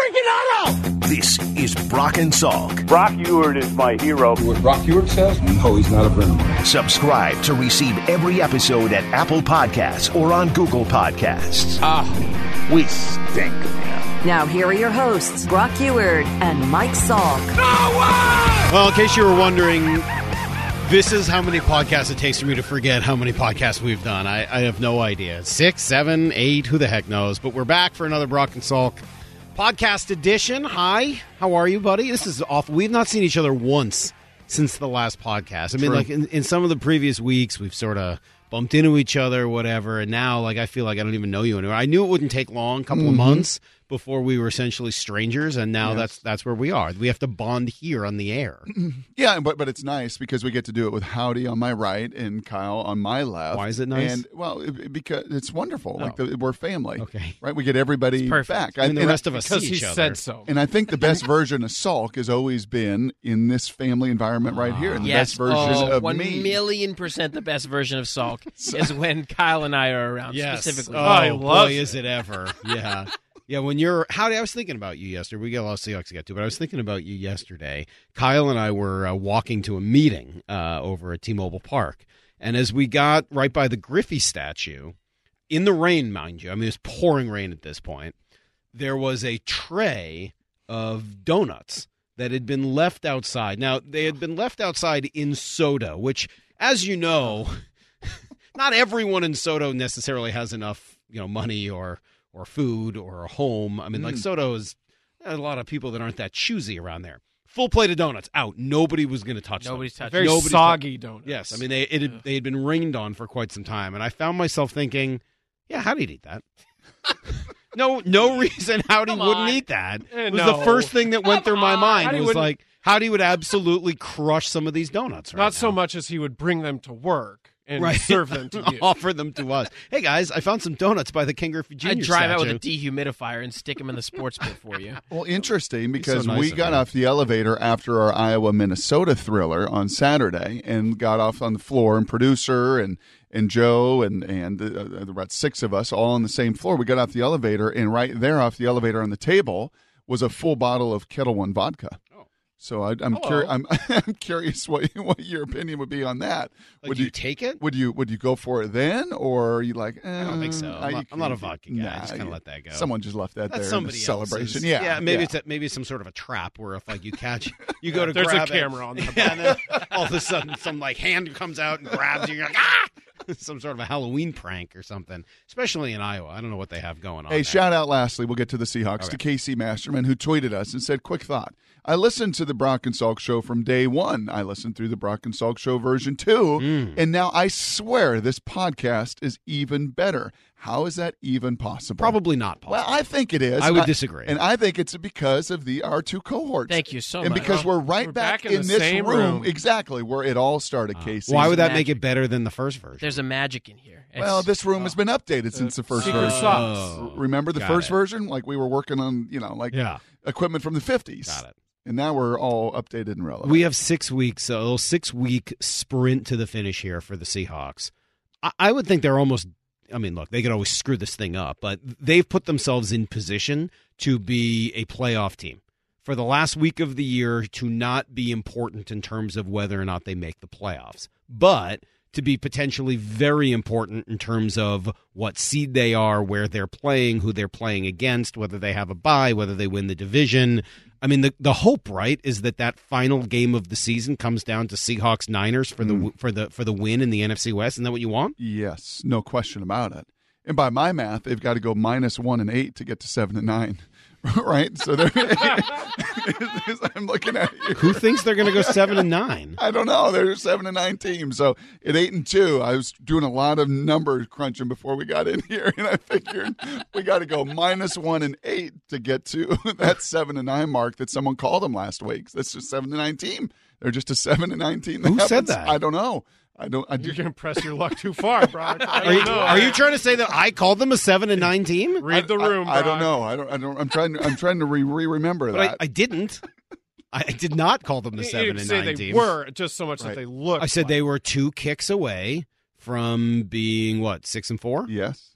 freaking auto! This is Brock and Salk. Brock Ewert is my hero. What Brock Ewert says? No, he's not a friend of mine. Subscribe to receive every episode at Apple Podcasts or on Google Podcasts. We stink, man. Now here are your hosts, Brock Ewert and Mike Salk. Well, in case you were wondering, this is how many podcasts it takes for me to forget how many podcasts we've done. I have no idea. 6, 7, 8, who the heck knows? But we're back for another Brock and Salk podcast edition. Hi, how are you, buddy? This is awful. We've not seen each other once since the last podcast. I mean, like in some of the previous weeks, we've sort of bumped into each other, whatever, and now like I feel like I don't even know you anymore. I knew it wouldn't take long, a couple of months before we were essentially strangers, and now that's where we are. We have to bond here on the air. Yeah, but it's nice because we get to do it with Howdy on my right and Kyle on my left. Why is it nice? And because it's wonderful. Like we're family. Okay, right? We get everybody back. I mean, the rest of us because see each he other. said so. And I think the best version of Salk has always been in this family environment right here. And the best version of 1,000,000% the best version of Salk is when Kyle and I are around specifically. Oh, boy, is it ever. Yeah. Yeah, when you're Howdy, I was thinking about you yesterday. We got a lot of Seahawks to get to, but I was thinking about you yesterday. Kyle and I were walking to a meeting over at T-Mobile Park, and as we got right by the Griffey statue, in the rain, mind you, I mean, it was pouring rain at this point, there was a tray of donuts that had been left outside. Now, they had been left outside in SoDo, which, as you know, not everyone in SoDo necessarily has enough, money or food or a home. I mean, like SoDo is a lot of people that aren't that choosy around there. Full plate of donuts out. Nobody was going to touch them. Nobody's touching Very soggy donuts. Yes, I mean they had been rained on for quite some time, and I found myself thinking, yeah, how'd he eat that? No reason Howdy wouldn't eat that. It was the first thing that went through my mind. It was like Howdy would absolutely crush some of these donuts. Right Not now. so much as he would bring them to work and serve them to you. Offer them to us. Hey, guys, I found some donuts by the Ken Griffey Jr. I'd drive out statue. with a dehumidifier and stick them in the sports book for you. Well, interesting because so nice we of got him. off the elevator after our Iowa-Minnesota thriller on Saturday and got off on the floor, and producer and Joe and about 6 of us all on the same floor. We got off the elevator, and right there off the elevator on the table was a full bottle of Kettle One vodka. So I'm curious what your opinion would be on that. Like, would you take it? Would you go for it then, or are you like? I don't think so. I'm not a vodka guy. I just kind of let that go. Someone just left that That's there in the somebody celebration. else's. Maybe it's some sort of a trap where if like you catch, you go to There's grab a camera on the and then all of a sudden some like hand comes out and grabs you. You're like ah. Some sort of a Halloween prank or something, especially in Iowa. I don't know what they have going on. Hey, there. shout out lastly, we'll get to the Seahawks, to Casey Masterman, who tweeted us and said, quick thought. I listened to the Brock and Salk show from day one. I listened through the Brock and Salk show version 2, and now I swear this podcast is even better. How is that even possible? Probably not possible. Well, I think it is. I would disagree. And I think it's because of our 2 cohorts. Thank you so much. And because we're back in the this same room. Exactly, where it all started, Casey. Why would that make it better than the first version? There's a magic in here. Well, this room has been updated since the first secret version. sauce. Remember the Got first it. version? Like we were working on, equipment from the 50s. Got it. And now we're all updated and relevant. We have 6 weeks, a little 6-week sprint to the finish here for the Seahawks. I would think they're almost, I mean, look, they could always screw this thing up, but they've put themselves in position to be a playoff team for the last week of the year, to not be important in terms of whether or not they make the playoffs, but to be potentially very important in terms of what seed they are, where they're playing, who they're playing against, whether they have a bye, whether they win the division. I mean, the hope, right, is that final game of the season comes down to Seahawks-Niners for the win in the NFC West. Isn't that what you want? Yes, no question about it. And by my math, they've got to go -1 and 8 to get to 7 and 9. Right? So they're I'm looking at you. Who thinks they're going to go 7 and 9? I don't know. They're a 7 and 9 team. So at 8 and 2, I was doing a lot of number crunching before we got in here, and I figured we got to go -1 and 8 to get to that 7 and 9 mark that someone called them last week. That's just 7 and 9 team. They're just a 7 and 9 team. Who said that? I don't know. You're going to press your luck too far, Brock. Are you trying to say that I called them a 7 and 9 team? Read the room, I don't know. I don't. I'm trying to remember but that. I didn't. I did not call them the 7 and 9 they team. were just so much that they looked. I said they were 2 kicks away from being what, 6 and 4? Yes.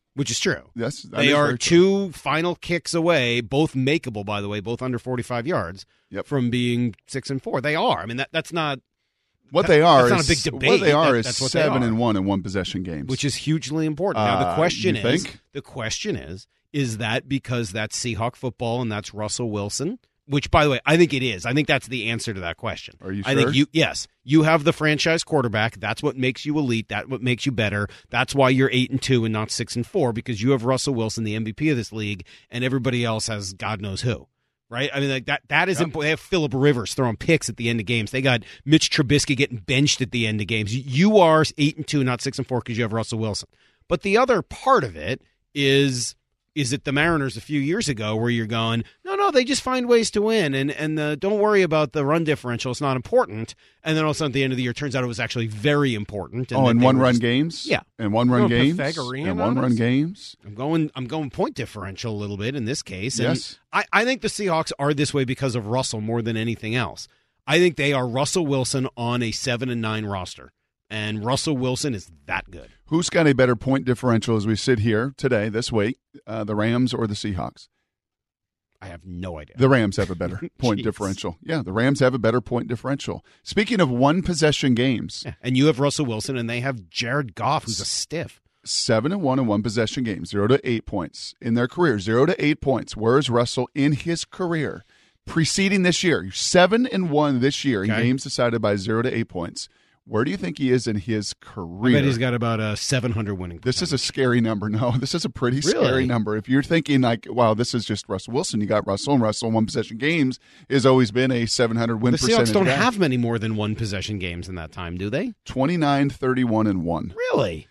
Which is true. Yes, they are two final kicks away, both makeable, by the way, both under 45 yards from being 6-4. They are. I mean, that's not what they are. That's not a big debate. What they are that's is 7-1 in one possession games, which is hugely important. Now the question is, is that because that's Seahawk football and that's Russell Wilson? Which, by the way, I think it is. I think that's the answer to that question. Are you sure? I think you have the franchise quarterback. That's what makes you elite. That's what makes you better. That's why you're 8-2 and not 6-4, because you have Russell Wilson, the MVP of this league, and everybody else has God knows who. Right? I mean, like that is important. They have Phillip Rivers throwing picks at the end of games. They got Mitch Trubisky getting benched at the end of games. You are 8-2, not 6-4, because you have Russell Wilson. But the other part of it is it the Mariners a few years ago where you're going, no, they just find ways to win, and don't worry about the run differential. It's not important. And then all of a sudden at the end of the year, it turns out it was actually very important. And in one-run games? Yeah. In one-run games? Pythagorean in one-run games? I'm going point differential a little bit in this case. And yes. I think the Seahawks are this way because of Russell more than anything else. I think they are Russell Wilson on a 7-9 roster. And Russell Wilson is that good. Who's got a better point differential as we sit here today, this week, the Rams or the Seahawks? I have no idea. The Rams have a better point differential. Yeah, the Rams have a better point differential. Speaking of one-possession games. Yeah, and you have Russell Wilson, and they have Jared Goff, who's a stiff. 7-1 in one-possession games, 0 to 8 points in their career, 0 to 8 points. Where is Russell in his career? Preceding this year, 7-1 this year in games decided by 0 to 8 points. Where do you think he is in his career? I bet he's got about a 700 winning percentage. This is a scary number. No, this is a pretty scary number. If you're thinking like, wow, this is just Russell Wilson, you got Russell, and Russell in one-possession games has always been a 700 win percentage. The Seahawks don't have many more than one-possession games in that time, do they? 29-31-1. Really?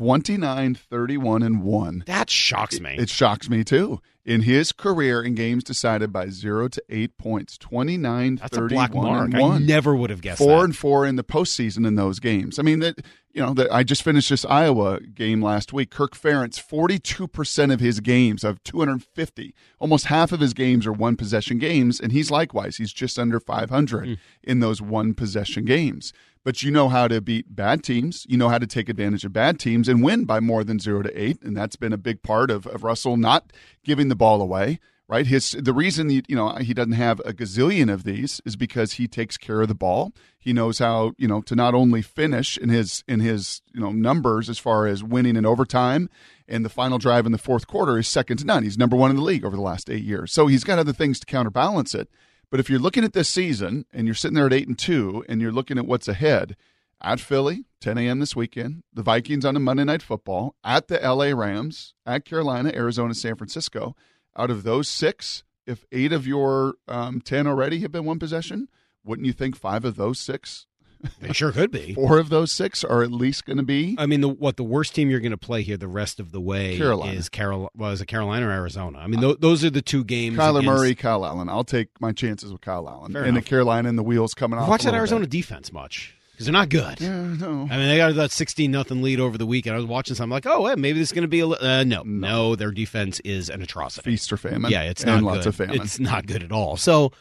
29-31-1. That shocks me. It shocks me, too. In his career in games decided by 0 to 8 points, 29-31-1. That's a black mark. I never would have guessed 4-4 in the postseason in those games. I mean, I just finished this Iowa game last week. Kirk Ferentz, 42% of his games of 250, almost half of his games are one-possession games, and he's likewise. He's just under 500 in those one-possession games. But you know how to beat bad teams. You know how to take advantage of bad teams and win by more than 0 to 8, and that's been a big part of Russell not giving the ball away, right? The reason he doesn't have a gazillion of these is because he takes care of the ball. He knows how to not only finish in his numbers as far as winning in overtime, and the final drive in the fourth quarter is second to none. He's number one in the league over the last 8 years, so he's got other things to counterbalance it. But if you're looking at this season and you're sitting there at 8-2 and you're looking at what's ahead, at Philly, 10 a.m. this weekend, the Vikings on a Monday Night Football, at the L.A. Rams, at Carolina, Arizona, San Francisco, out of those 6, if 8 of your 10 already have been one possession, wouldn't you think 5 of those 6? They sure could be. 4 of those 6 are at least going to be. I mean, the worst team you're going to play here the rest of the way Carolina. Is it Carolina or Arizona? I mean, those are the two games. Kyler Murray, Kyle Allen. I'll take my chances with Kyle Allen. Fair and enough. the Carolina and the wheels coming off. Watch that Arizona defense much. Because they're not good. Yeah, no. I mean, they got that 16-0 lead over the weekend. I was watching something like, maybe this is going to be a no. Their defense is an atrocity. Feast or famine. Yeah, it's not and good. Lots of famine. It's not good at all. So,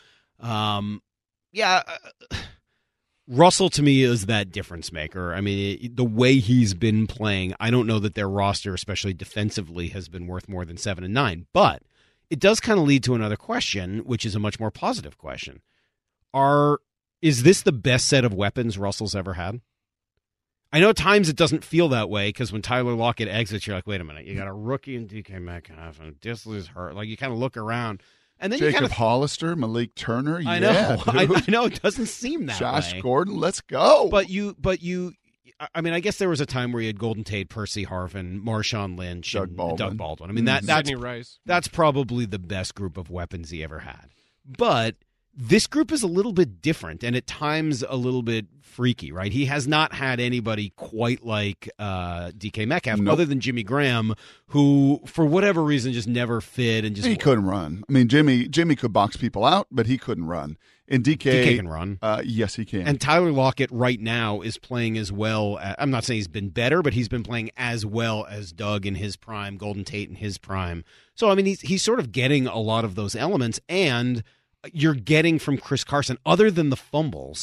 Russell to me is that difference maker. I mean, the way he's been playing, I don't know that their roster, especially defensively, has been worth more than 7-9. But it does kind of lead to another question, which is a much more positive question. Is this the best set of weapons Russell's ever had? I know at times it doesn't feel that way because when Tyler Lockett exits, you're like, wait a minute, you got a rookie in DK Metcalf and Disley's hurt. Like you kind of look around. And then Jacob Hollister, Malik Turner. I know. I know. It doesn't seem that Josh way. Gordon, let's go. But you. I mean, I guess there was a time where you had Golden Tate, Percy Harvin, Marshawn Lynch, Doug Baldwin. I mean, Sidney Rice. That's probably the best group of weapons he ever had. But this group is a little bit different and at times a little bit freaky, right? He has not had anybody quite like DK Metcalf, other than Jimmy Graham, who, for whatever reason, just never fit and just he couldn't run. I mean, Jimmy could box people out, but he couldn't run. And DK can run. Yes, he can. And Tyler Lockett right now is playing as well. I'm not saying he's been better, but he's been playing as well as Doug in his prime, Golden Tate in his prime. So, I mean, he's sort of getting a lot of those elements, and you're getting from Chris Carson, other than the fumbles,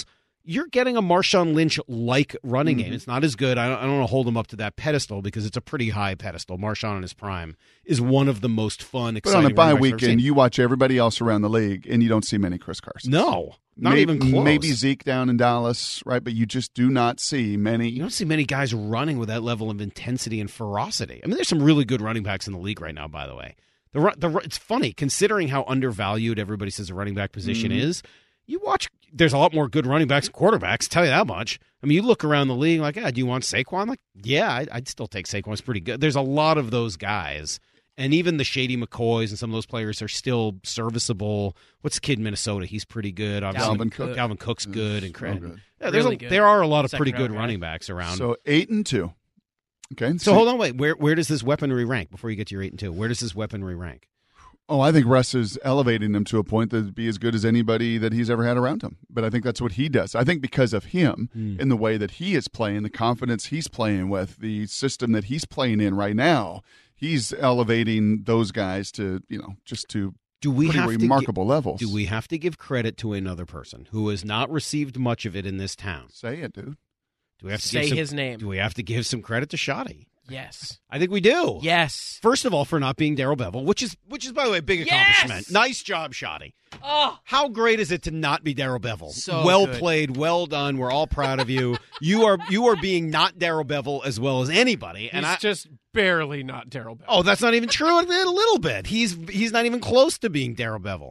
you're getting a Marshawn Lynch-like running game. It's not as good. I don't want to hold him up to that pedestal because it's a pretty high pedestal. Marshawn in his prime is one of the most fun, exciting. But on a bye running backs I've ever weekend, seen. you watch everybody else around the league, and you don't see many Chris Carsons. No, not even close. Maybe Zeke down in Dallas, right? But you just do not see many. You don't see many guys running with that level of intensity and ferocity. I mean, there's some really good running backs in the league right now, by the way. It's funny, considering how undervalued everybody says the running back position is. You watch, there's a lot more good running backs and quarterbacks, tell you that much. I mean, you look around the league like, do you want Saquon? Like, yeah, I'd still take Saquon. It's pretty good. There's a lot of those guys. And even the Shady McCoys and some of those players are still serviceable. What's the kid in Minnesota? He's pretty good. Obviously, Dalvin Cook's good. And good. Yeah, Really good. there are a lot of Second pretty round good guy. running backs around. So 8-2. Okay. So hold on, wait. Where does this weaponry rank before you get to your 8-2? Where does this weaponry rank? Oh, I think Russ is elevating him to a point that'd be as good as anybody that he's ever had around him. But I think that's what he does. I think because of him and the way that he is playing, the confidence he's playing with, the system that he's playing in right now, he's elevating those guys to, just to pretty remarkable levels. Do we have to give credit to another person who has not received much of it in this town? Say it, dude. Do we have to Say his name. Do we have to give some credit to Shoddy? Yes. I think we do. Yes. First of all, for not being Darrell Bevell, which is by the way a big accomplishment. Nice job, Shoddy. Oh, How great is it to not be Darrell Bevell? So well good. played, well done. We're all proud of you. You are being not Darrell Bevell as well as anybody. And He's just barely not Darrell Bell. Oh, that's not even true. A little bit. He's not even close to being Darrell Bevell.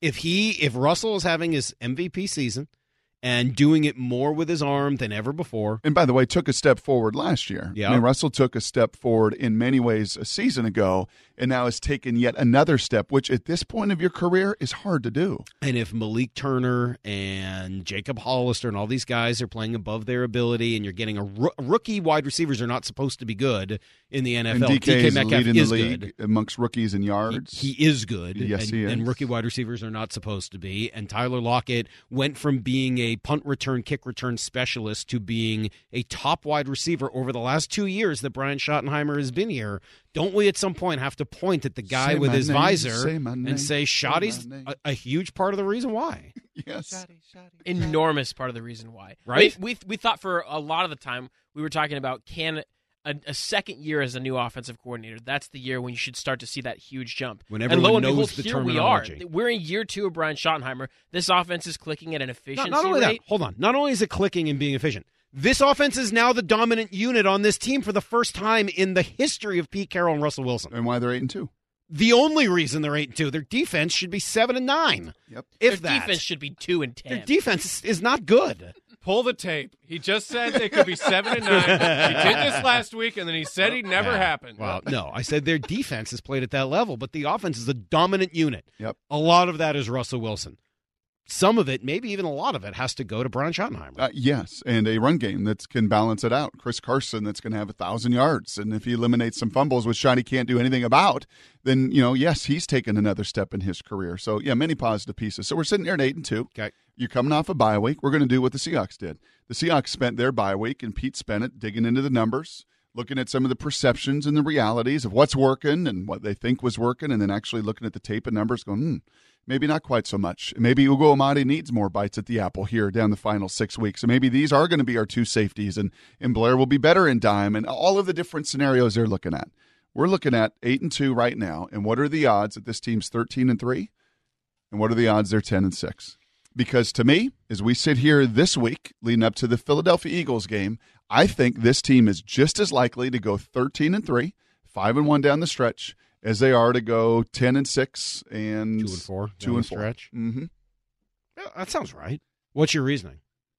If Russell is having his MVP season and doing it more with his arm than ever before. And by the way, took a step forward last year. Yeah. I mean, Russell took a step forward in many ways a season ago, and now has taken yet another step, which at this point of your career is hard to do. And if Malik Turner and Jacob Hollister and all these guys are playing above their ability, and you're getting rookie wide receivers are not supposed to be good in the NFL. And DK is Metcalf leading is the league good. amongst rookies in yards. He is good. Yes, he is. And rookie wide receivers are not supposed to be. And Tyler Lockett went from being a punt return, kick return specialist to being a top wide receiver over the last 2 years that Brian Schottenheimer has been here. Don't we at some point have to point at the guy Say with my his name, visor say my name, and say say Shoddy's my name. a huge part of the reason why? Yes. enormous part of the reason why. Right? We thought for a lot of the time we were talking about can a second year as a new offensive coordinator. That's the year when you should start to see that huge jump. When and everyone lo and knows behold, the here we are. terminology. We're in year 2 of Brian Schottenheimer. This offense is clicking at an efficiency Not only rate. that, hold on. Not only is it clicking and being efficient, this offense is now the dominant unit on this team for the first time in the history of Pete Carroll and Russell Wilson. And why they're 8-2. The only reason they're 8-2, their defense should be 7-9. Yep. If Their that. defense should be 2-10. Their defense is not good. Pull the tape. He just said they could be 7-9. He did this last week, and then he said he'd never Yeah. happen. Well, no, I said their defense has played at that level, but the offense is the dominant unit. Yep. A lot of that is Russell Wilson. Some of it, maybe even a lot of it, has to go to Brian Schottenheimer. Yes, and a run game that can balance it out. Chris Carson that's going to have 1,000 yards. And if he eliminates some fumbles, which Shoddy can't do anything about, then, yes, he's taken another step in his career. So, yeah, many positive pieces. So we're sitting here at 8-2. Okay. You're coming off a bye week. We're going to do what the Seahawks did. The Seahawks spent their bye week, and Pete spent it digging into the numbers, looking at some of the perceptions and the realities of what's working and what they think was working, and then actually looking at the tape and numbers going, maybe not quite so much. Maybe Ugo Amadi needs more bites at the apple here down the final 6 weeks. And maybe these are going to be our two safeties, and Blair will be better in dime, and all of the different scenarios they're looking at. We're looking at 8-2 right now, and what are the odds that this team's 13-3? And what are the odds they're 10-6? Because to me, as we sit here this week leading up to the Philadelphia Eagles game, I think this team is just as likely to go 13-3, 5-1 down the stretch, as they are to go 10-6 and 2-4. 2-4 stretch. Mm-hmm. Yeah, that sounds right. What's your reasoning?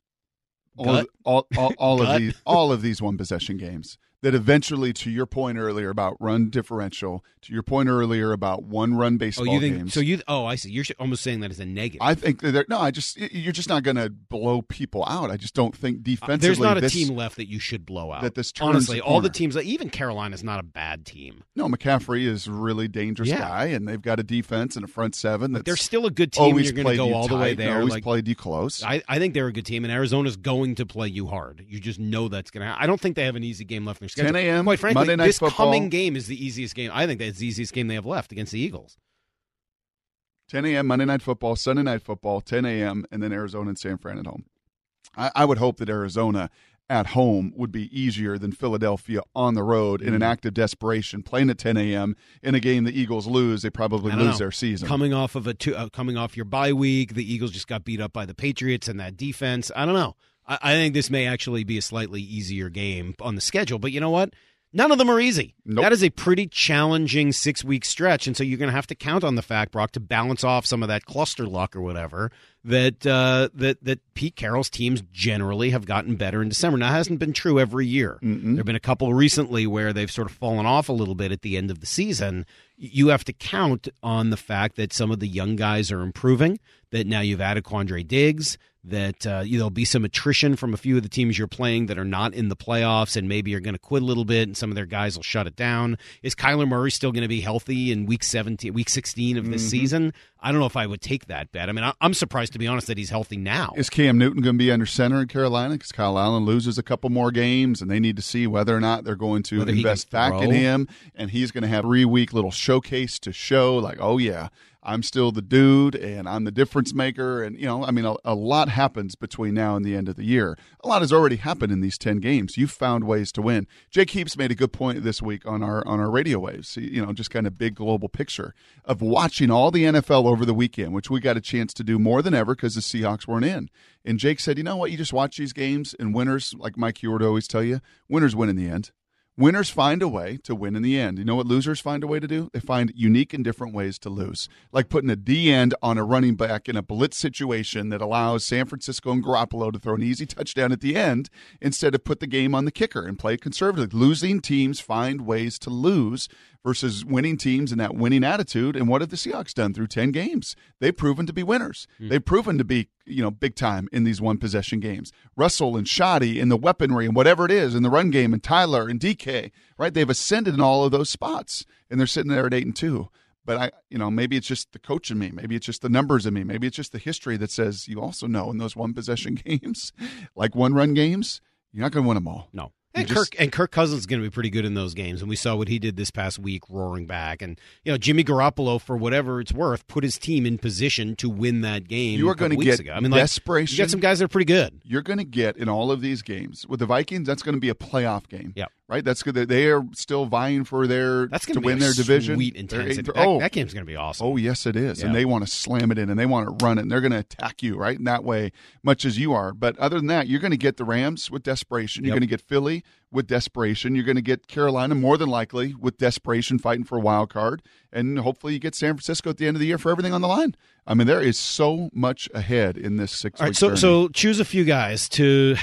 All of these one possession games that eventually, to your point earlier about run differential, to your point earlier about one run baseball games. I see. You're almost saying that as a negative. I think you're just not going to blow people out. I just don't think defensively. There's not a team left that you should blow out. That this turns honestly, the all the corner. teams, even Carolina's not a bad team. No, McCaffrey is a really dangerous Yeah. guy, and they've got a defense and a front seven. But That's they're still a good team. always You're going to played go you all the way tight, there. Always played you close. I think they're a good team, and Arizona's going to play you hard. You just know that's going to happen. I don't think they have an easy game left in their schedule. 10 a.m., Quite frankly, Monday Night this Football. coming game is the easiest game. I think that's the easiest game they have left against the Eagles. 10 a.m. Monday Night Football, Sunday Night Football, 10 a.m., and then Arizona and San Fran at home. I would hope that Arizona at home would be easier than Philadelphia on the road in an act of desperation, playing at 10 a.m. in a game the Eagles lose. They probably lose their season. Coming off your bye week, the Eagles just got beat up by the Patriots and that defense. I don't know. I think this may actually be a slightly easier game on the schedule, but you know what? None of them are easy. Nope. That is a pretty challenging 6-week stretch, and so you're going to have to count on the fact, Brock, to balance off some of that cluster luck or whatever that Pete Carroll's teams generally have gotten better in December. Now, that hasn't been true every year. There have been a couple recently where they've sort of fallen off a little bit at the end of the season. You have to count on the fact that some of the young guys are improving, that now you've added Quandre Diggs, that there'll be some attrition from a few of the teams you're playing that are not in the playoffs, and maybe you're going to quit a little bit, and some of their guys will shut it down. Is Kyler Murray still going to be healthy in week 16 of this season? I don't know if I would take that bet. I mean, I'm surprised, to be honest, that he's healthy now. Is Cam Newton going to be under center in Carolina? Because Kyle Allen loses a couple more games, and they need to see whether or not they're going to invest back in him, and he's going to have a 3-week little showcase to show, like, oh, yeah, I'm still the dude, and I'm the difference maker. And, a lot happens between now and the end of the year. A lot has already happened in these 10 games. You've found ways to win. Jake Heaps made a good point this week on our radio waves, just kind of big global picture of watching all the NFL over the weekend, which we got a chance to do more than ever because the Seahawks weren't in. And Jake said, you know what? You just watch these games, and winners, like Mike Ewart always tell you, winners win in the end. Winners find a way to win in the end. You know what losers find a way to do? They find unique and different ways to lose, like putting a D end on a running back in a blitz situation that allows San Francisco and Garoppolo to throw an easy touchdown at the end instead of put the game on the kicker and play conservatively. Losing teams find ways to lose versus winning teams and that winning attitude. And what have the Seahawks done through 10 games? They've proven to be winners. They've proven to be, big time in these one-possession games. Russell and Shoddy and the weaponry and whatever it is in the run game and Tyler and DK, right? They've ascended in all of those spots, and they're sitting there at 8-2. But maybe it's just the coach in me. Maybe it's just the numbers in me. Maybe it's just the history that says you also know in those one-possession games, like one-run games, you're not going to win them all. No. And Kirk Cousins is going to be pretty good in those games, and we saw what he did this past week, roaring back. And Jimmy Garoppolo, for whatever it's worth, put his team in position to win that game. You are going to get desperation. You got some guys that are pretty good. You're going to get in all of these games with the Vikings. That's going to be a playoff game. Yeah. Right, that's good. They are still vying for to win their division. Sweet intensity. That game's going to be awesome. Oh, yes, it is. Yeah. And they want to slam it in, and they want to run it, and they're going to attack you right in that way, much as you are. But other than that, you're going to get the Rams with desperation. You're going to get Philly with desperation. You're going to get Carolina more than likely with desperation, fighting for a wild card, and hopefully you get San Francisco at the end of the year for everything on the line. I mean, there is so much ahead in this 6-week journey. So choose a few guys to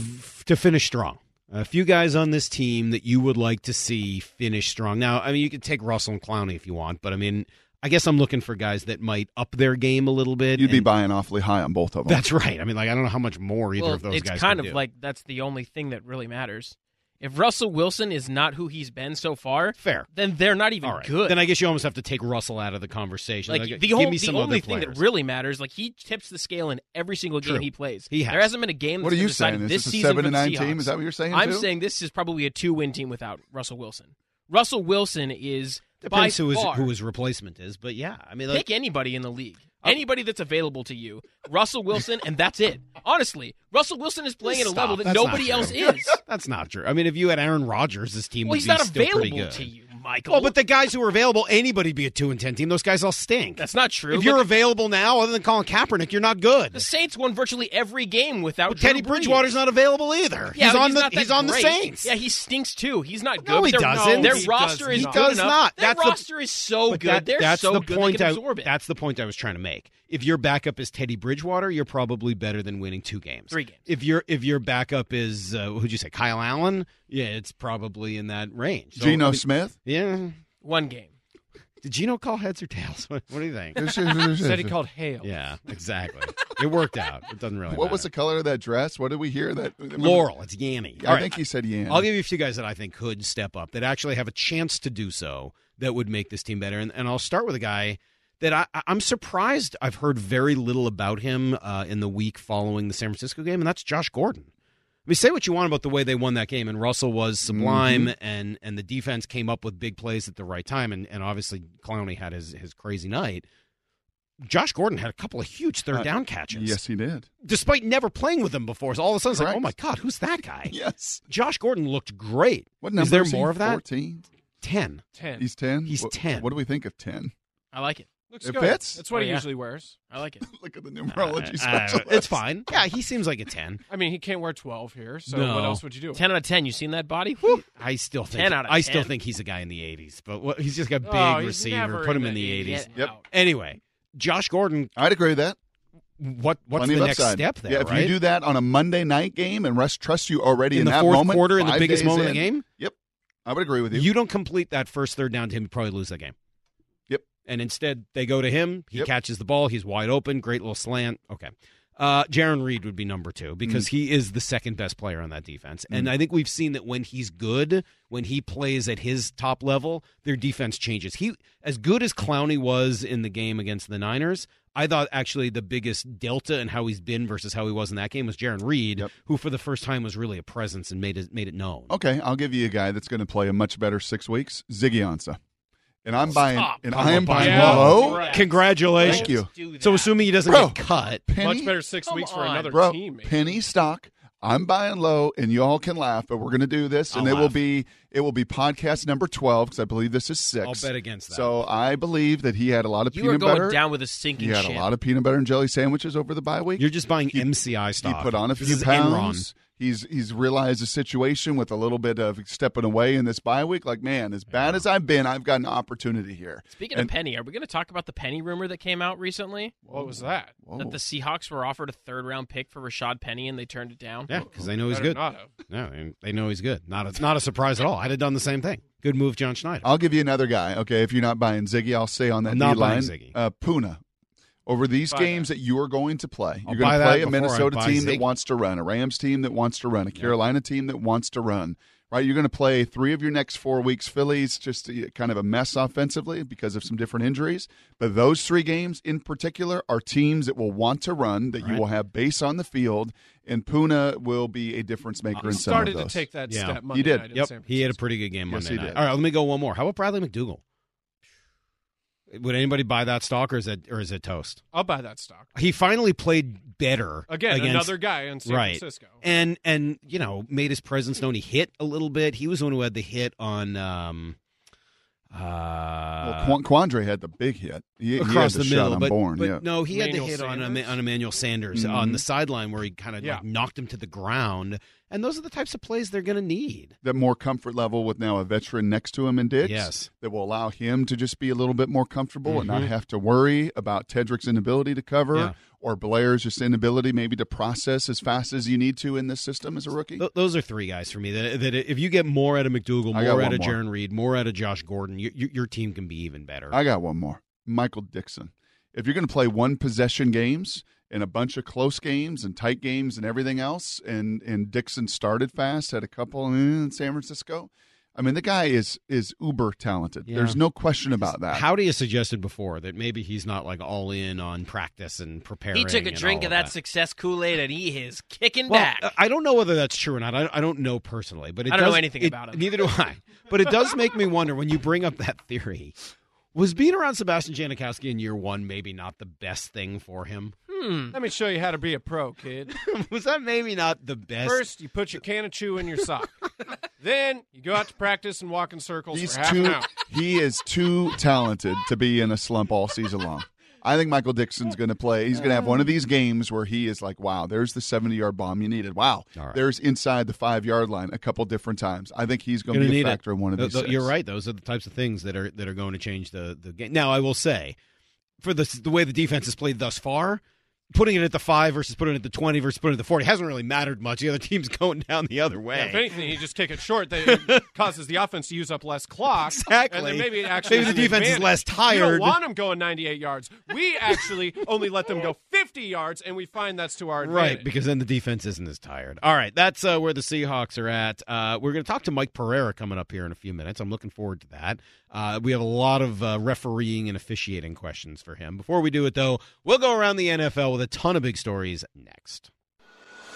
finish strong. A few guys on this team that you would like to see finish strong. Now, I mean, you could take Russell and Clowney if you want, but I mean, I guess I'm looking for guys that might up their game a little bit. You'd be buying awfully high on both of them. That's right. I mean, I don't know how much more either of those guys can do. It's kind of like that's the only thing that really matters. If Russell Wilson is not who he's been so far, fair, then they're not even good. Then I guess you almost have to take Russell out of the conversation. The only thing that really matters, he tips the scale in every single game he plays. There hasn't been a game that's been decided this season for the Seahawks. What are you saying? Is this a 7-9 team? Is that what you're saying, I'm saying this is probably a 2-win team without Russell Wilson. Russell Wilson is depends who his replacement is, but yeah, I mean, pick anybody in the league. Anybody that's available to you. Russell Wilson, and that's it. Honestly, Russell Wilson is playing at a level that nobody else is. That's not true. I mean, if you had Aaron Rodgers, this team would be still pretty good. He's not available to you, Michael. Well, but the guys who are available, anybody'd be a 2-10 team. Those guys all stink. That's not true. If you're available now, other than Colin Kaepernick, you're not good. The Saints won virtually every game without Teddy Bridgewater's not available either. Yeah, he's on the Saints. Yeah, he stinks too. He's not good. No, he doesn't. Their roster is good enough. Their roster is so good. They're so good they can absorb it. That's the point I was trying to make. If your backup is Teddy Bridgewater, you're probably better than winning 2 games. 3 games. If your backup is who'd you say, Kyle Allen? Yeah, it's probably in that range. So, Geno Smith? Yeah. 1 game. Did Geno call heads or tails? What do you think? Said he called hail. Yeah, exactly. It worked out. It doesn't really matter. What was the color of that dress? What did we hear? Laurel. It's Yanny. I think he said Yanny. I'll give you a few guys that I think could step up, that actually have a chance to do so, that would make this team better. And I'll start with a guy that I'm surprised I've heard very little about him in the week following the San Francisco game, and that's Josh Gordon. I mean, say what you want about the way they won that game, and Russell was sublime, and the defense came up with big plays at the right time, and obviously Clowney had his crazy night. Josh Gordon had a couple of huge third down catches. Yes, he did. Despite never playing with them before. So all of a sudden it's like, Correct. oh my God, who's that guy? Yes. Josh Gordon looked great. What number is there he? more of that? 14? 10. 10. He's 10? He's 10. What do we think of 10? I like it. Looks It good. fits? That's what he yeah. usually wears. I like it. Look at the numerology specialist. It's fine. Yeah, he seems like a 10. I mean, he can't wear 12 here, so No. what else would you do? 10 out of 10. You seen that body? Whew. I still think 10 out of I still 10. think he's a guy in the 80s, but he's just a big Oh, he's receiver. never Put him in in the the 80s. Get Yep. out. Anyway, Josh Gordon, I'd agree with that. what's Plenty the of next upside. step there, Yeah, if right? you do that on a Monday night game and Russ trusts you already in the that fourth moment, quarter, in the 5 biggest days moment of the in, game, Yep. I would agree with you. you don't complete that first third down to him, you probably lose that game. Yep. And instead, they go to him. He Yep. catches the ball. He's wide open. Great little slant. Okay. Jaron Reed would be number 2 because he is the second best player on that defense. And I think we've seen that when he's good, when he plays at his top level, their defense changes. He, as good as Clowney was in the game against the Niners, I thought actually the biggest delta in how he's been versus how he was in that game was Jaron Reed, Yep. who for the first time was really a presence and made it known. Okay, I'll give you a guy that's going to play a much better 6 weeks, Ziggy Ansah. And I'm buying, and I am buying Yeah. low. Right. Congratulations. Thank you. Do that. So assuming he doesn't Bro. get cut, Much better 6 weeks for on. another Bro, team. Maybe. penny stock. I'm buying low, and you all can laugh, but we're going to do this, and I'll it will be podcast number 12 because I believe this is 6. I'll bet against that. So I believe that he had a lot of You are peanut going butter. down with a sinking He had ship. a lot of peanut butter and jelly sandwiches over the bye week. you're just buying He- MCI He stock. put on a This few is pounds. Enron. He's realized the situation with a little bit of stepping away in this bye week. Like, man, as bad as I've been, I've got an opportunity here. Speaking of Penny, are we going to talk about the Penny rumor that came out recently? What was that? Whoa. That the Seahawks were offered a third-round pick for Rashad Penny and they turned it down? Yeah, because they know he's Better good. not have. No, they know he's good. Not a surprise at all. I'd have done the same thing. Good move, John Schneider. I'll give you another guy. Okay, if you're not buying Ziggy, I'll say on that I'm not D-line, buying Ziggy. Puna. Over these Buy games that you are going to play, I'll you're going buy to that play a before I Minnesota buy team Ziggy. that wants to run, a Rams team that wants to run, a Carolina team that wants to run. Right, you're going to play 3 of your next 4 weeks. Phillies just kind of a mess offensively because of some different injuries. But those 3 games in particular are teams that will want to run, that you Right. will have base on the field, and Puna will be a difference maker in some of Started those. to take that Yeah. step He Monday did. night in Yep, San he had a Francisco. pretty good game Yes, Monday he night. did. All right, let me go one more. How about Bradley McDougall? Would anybody buy that stock, or is it toast? I'll buy that stock. He finally played better Again, against, another guy in San right. Francisco. and made his presence known. He hit a little bit. He was the one who had the hit on Well, Quandre had the big hit. He across had the shot middle, on but, Bourne, but yeah. no, he had the Emmanuel hit Sanders? on Emmanuel Sanders Mhm. on the sideline where he kind of Yeah. knocked him to the ground. And those are the types of plays they're going to need. That more comfort level with now a veteran next to him in Diggs. Yes. That will allow him to just be a little bit more comfortable and not have to worry about Tedrick's inability to cover Yeah. or Blair's just inability maybe to process as fast as you need to in this system as a rookie. Those are 3 guys for me. That if you get more out of McDougall, I got more out one of more. Jaron Reed, more out of Josh Gordon, your team can be even better. I got one more. Michael Dixon. If you're going to play one possession games and a bunch of close games and tight games and everything else, and Dixon started fast, had a couple in San Francisco. I mean, the guy is uber talented. Yeah. There's no question about that. Howdy has suggested before that maybe he's not like all in on practice and preparing. He took a and drink all of that success Kool-Aid and he is kicking Well, back. I don't know whether that's true or not. I don't know personally, but I don't know anything about him. Neither do I. But it does make me wonder when you bring up that theory. Was being around Sebastian Janikowski in year 1 maybe not the best thing for him? Let me show you how to be a pro, kid. Was that maybe not the best? First, you put your can of chew in your sock. Then you go out to practice and walk in circles He's for half an hour. he is too talented to be in a slump all season long. I think Michael Dixon's going to play. He's going to have one of these games where he is like, wow, there's the 70-yard bomb you needed. Wow, All right. there's inside the 5-yard line a couple different times. I think he's going to Gonna be a need factor in one of these. You're 6. right. Those are the types of things that are going to change the game. Now, I will say, for the way the defense has played thus far, putting it at the 5 versus putting it at the 20 versus putting it at the 40 hasn't really mattered much. The other team's going down the other way. Yeah, if anything, you just kick it short. That causes the offense to use up less clock. Exactly. And then maybe it actually Maybe is the an defense is advantage. less You tired. don't want them going 98 yards. We actually only let them go 50 yards, and we find that's to our advantage. Right, because then the defense isn't as tired. All right, that's where the Seahawks are at. We're going to talk to Mike Pereira coming up here in a few minutes. I'm looking forward to that. We have a lot of refereeing and officiating questions for him. Before we do it, though, we'll go around the NFL with a ton of big stories next.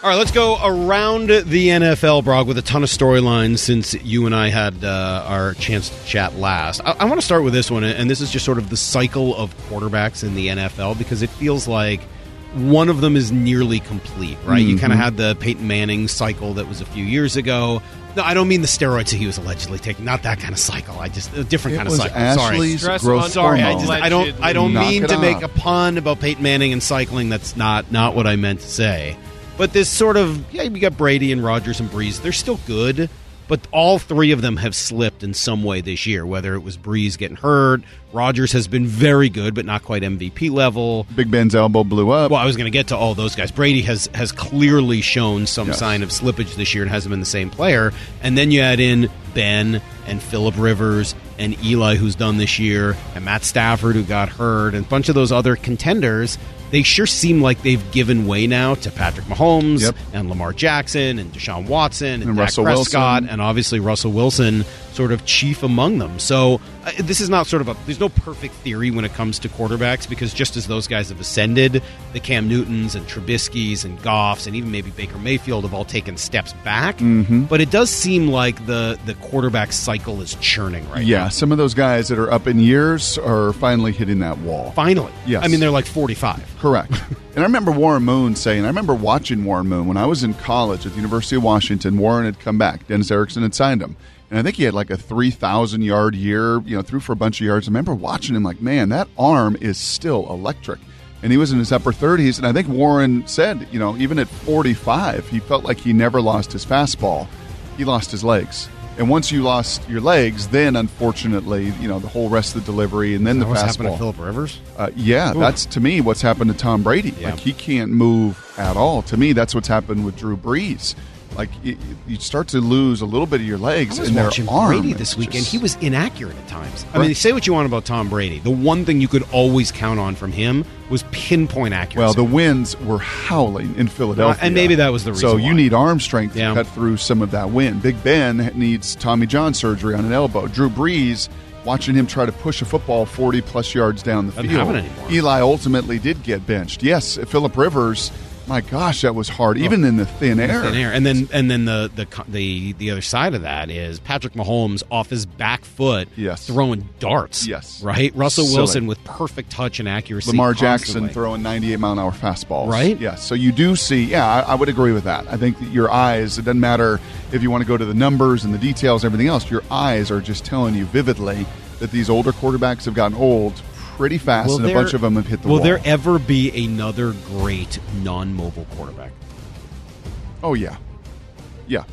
All right, let's go around the NFL, Brock, with a ton of storylines since you and I had our chance to chat last. I want to start with this one, and this is just sort of the cycle of quarterbacks in the NFL, because it feels like one of them is nearly complete, right? You kind of had the Peyton Manning cycle that was a few years ago. No, I don't mean the steroids that he was allegedly taking. Not that kind of cycle. A different kind of cycle. Ashley's growth Sorry, hormone. I don't mean to make off. a pun about Peyton Manning and cycling. That's not what I meant to say. But this sort of, we got Brady and Rodgers and Breeze. They're still good, but all three of them have slipped in some way this year, whether it was Breeze getting hurt. Rodgers has been very good, but not quite MVP level. Big Ben's elbow blew up. Well, I was going to get to all those guys. Brady has clearly shown some sign of slippage this year and hasn't been the same player. And then you add in Ben and Phillip Rivers and Eli, who's done this year, and Matt Stafford, who got hurt, and a bunch of those other contenders. They sure seem like they've given way now to Patrick Mahomes and Lamar Jackson and Deshaun Watson and Dak Russell Prescott Wilson. and obviously Russell Wilson, sort of chief among them. So this is not sort of there's no perfect theory when it comes to quarterbacks, because just as those guys have ascended, the Cam Newtons and Trubisky's and Goffs and even maybe Baker Mayfield have all taken steps back. But it does seem like the quarterback cycle is churning right now. Yeah, some of those guys that are up in years are finally hitting that wall. Finally. Yes. I mean, they're like 45. Correct. And I remember Warren Moon saying, I remember watching Warren Moon when I was in college at the University of Washington. Warren had come back. Dennis Erickson had signed him. And I think he had like a 3,000-yard year, threw for a bunch of yards. I remember watching him like, man, that arm is still electric. And he was in his upper 30s. And I think Warren said, even at 45, he felt like he never lost his fastball. He lost his legs. And once you lost your legs, then unfortunately, the whole rest of the delivery and then the What's fastball. happened to Phillip Rivers? That's to me what's happened to Tom Brady. Yeah. Like he can't move at all. To me, that's what's happened with Drew Brees. Like you start to lose a little bit of your legs I was and their watching arm. Brady this weekend. He was inaccurate at times. I Right. mean, say what you want about Tom Brady. The one thing you could always count on from him was pinpoint accuracy. Well, the winds were howling in Philadelphia. And maybe that was the reason So why. you need arm strength Yeah. to cut through some of that wind. Big Ben needs Tommy John surgery on an elbow. Drew Brees, watching him try to push a football 40-plus yards down the Doesn't field. happen anymore. Eli ultimately did get benched. Yes, Phillip Rivers, my gosh, that was hard, even in the thin air. Thin air. And then the other side of that is Patrick Mahomes off his back foot throwing darts. Yes. Right? Russell Silly. Wilson with perfect touch and accuracy. Lamar constantly. Jackson throwing 98-mile-an-hour fastballs. Right? Yeah, so you do see, I would agree with that. I think that your eyes, it doesn't matter if you want to go to the numbers and the details, everything else, your eyes are just telling you vividly that these older quarterbacks have gotten old pretty fast, and a bunch of them have hit the wall. Will there ever be another great non-mobile quarterback? Oh, yeah. Yeah.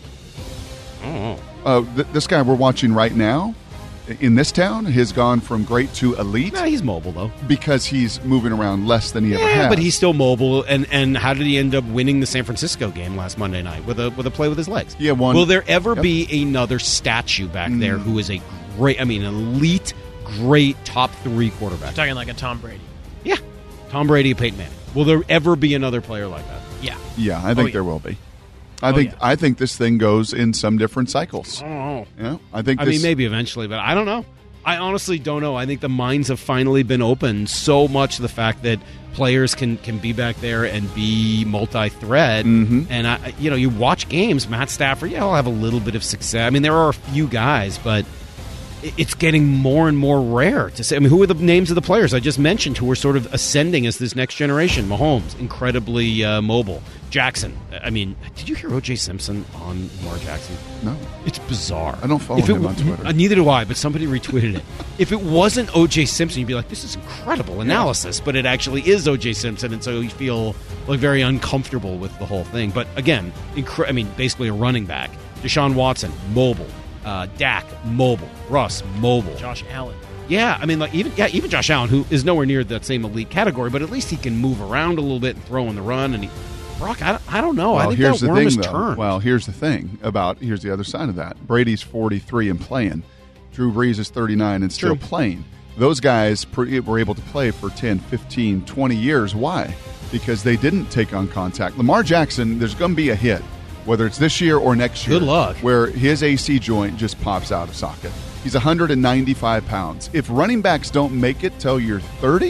Oh. This guy we're watching right now in this town has gone from great to elite. Nah, he's mobile, though. Because he's moving around less than he ever has. But he's still mobile. And how did he end up winning the San Francisco game last Monday night with a play with his legs? Yeah, one. Will there ever be another statue back there who is a great, elite, great top three quarterback? You're talking like a Tom Brady. Yeah. Tom Brady, Peyton Manning. Will there ever be another player like that? Yeah. Yeah, I think there will be. I think this thing goes in some different cycles. I don't know. Yeah, I think. Maybe eventually, but I don't know. I honestly don't know. I think the minds have finally been opened so much. The fact that players can be back there and be multi-thread, and you watch games. Matt Stafford, he'll have a little bit of success. I mean, there are a few guys, but it's getting more and more rare to say. I mean, who are the names of the players I just mentioned who are sort of ascending as this next generation? Mahomes, incredibly mobile. Jackson. I mean, did you hear O.J. Simpson on Lamar Jackson? No. It's bizarre. I don't follow him on Twitter. Neither do I, but somebody retweeted it. If it wasn't O.J. Simpson, you'd be like, this is incredible analysis, but it actually is O.J. Simpson, and so you feel like very uncomfortable with the whole thing. But again, basically a running back. Deshaun Watson, mobile. Dak, mobile. Russ, mobile. Josh Allen. Yeah, I mean, even Josh Allen, who is nowhere near that same elite category, but at least he can move around a little bit and throw in the run. And Brock, I don't know. Well, I think here's that the worm thing, has though. turned. Well, here's the thing here's the other side of that. Brady's 43 and playing. Drew Brees is 39 and still playing. Those guys were able to play for 10, 15, 20 years. Why? Because they didn't take on contact. Lamar Jackson, there's going to be a hit, whether it's this year or next year. Good luck. Where his AC joint just pops out of socket. He's 195 pounds. If running backs don't make it till you're 30,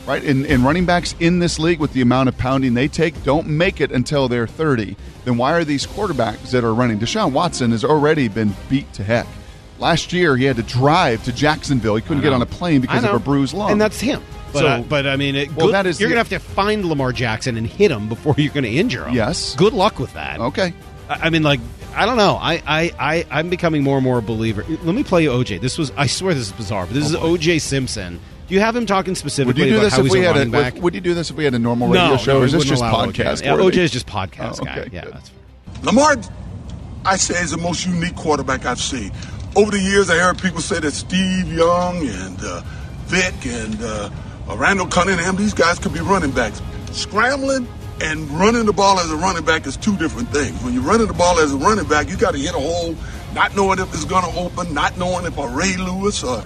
right? And running backs in this league with the amount of pounding they take don't make it until they're 30. Then why are these quarterbacks that are running? Deshaun Watson has already been beat to heck. Last year, he had to drive to Jacksonville. He couldn't get on a plane because of a bruised lung. And that's him. But I mean, you're going to have to find Lamar Jackson and hit him before you're going to injure him. Yes. Good luck with that. Okay. I mean, like, I don't know. I'm becoming more and more a believer. Let me play you OJ. I swear this is bizarre, but this is OJ Simpson. Do you have him talking specifically about how he's a running back? Would you do this if we had a normal radio show, or is this just podcast? Yeah, OJ is just podcast guy. Okay, yeah, good. that's fine. Lamar, I say, is the most unique quarterback I've seen. Over the years, I heard people say that Steve Young and Vic and Randall Cunningham, these guys could be running backs. Scrambling and running the ball as a running back is two different things. When you're running the ball as a running back, you got to hit a hole, not knowing if it's going to open, not knowing if a Ray Lewis or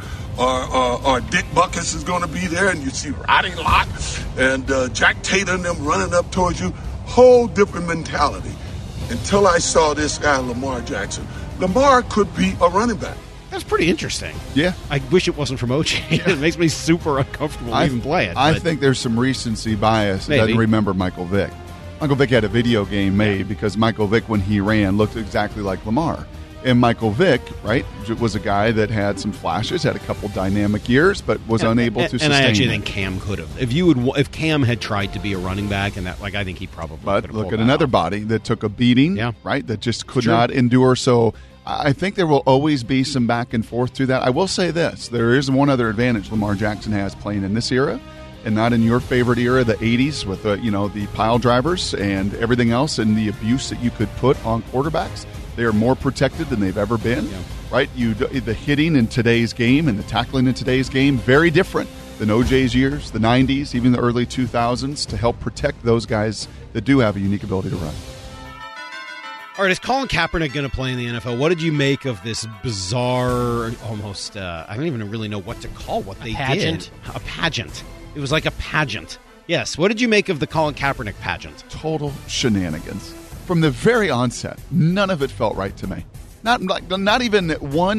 Dick Buckus is going to be there, and you see Roddy Lott and Jack Tatum and them running up towards you. Whole different mentality. Until I saw this guy, Lamar Jackson. Lamar could be a running back. That's pretty interesting. Yeah. I wish it wasn't from OJ. It makes me super uncomfortable to even play it. I think there's some recency bias. It doesn't remember Michael Vick. Michael Vick had a video game made because Michael Vick, when he ran, looked exactly like Lamar. And Michael Vick, right, was a guy that had some flashes, had a couple dynamic years, but was unable to sustain. And I actually think Cam could have. If Cam had tried to be a running back, and that, like, I think he probably. But look at another body that took a beating, right, that just could not endure. So I think there will always be some back and forth to that. I will say this: there is one other advantage Lamar Jackson has playing in this era, and not in your favorite era, the '80s, with the pile drivers and everything else, and the abuse that you could put on quarterbacks. They are more protected than they've ever been, right? The hitting in today's game and the tackling in today's game, very different than OJ's years, the 90s, even the early 2000s, to help protect those guys that do have a unique ability to run. All right, is Colin Kaepernick going to play in the NFL? What did you make of this bizarre, almost, I don't even really know what to call what they did. A pageant. It was like a pageant. Yes. What did you make of the Colin Kaepernick pageant? Total shenanigans. From the very onset, none of it felt right to me. Not even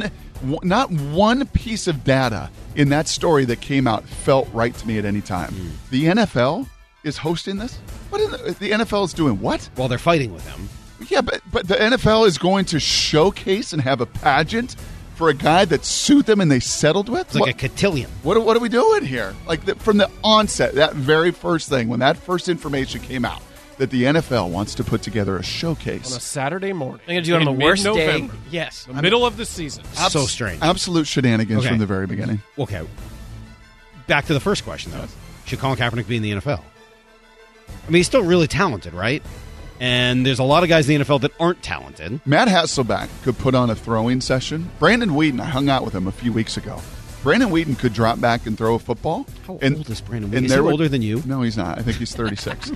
one piece of data in that story that came out felt right to me at any time. The NFL is hosting this? The NFL is doing what? Well, they're fighting with them. Yeah, but the NFL is going to showcase and have a pageant for a guy that sued them and they settled with? It's like a cotillion. What are we doing here? Like from the onset, that very first thing, when that first information came out, that the NFL wants to put together a showcase on a Saturday morning. They're going to do it on the worst day. Yes, the middle of the season. So strange. Absolute shenanigans from the very beginning. Okay. Back to the first question, though. Should Colin Kaepernick be in the NFL? I mean, he's still really talented, right? And there's a lot of guys in the NFL that aren't talented. Matt Hasselbeck could put on a throwing session. Brandon Whedon, I hung out with him a few weeks ago. Brandon Whedon could drop back and throw a football. How old is Brandon Whedon? Is he older than you? No, he's not. I think he's 36.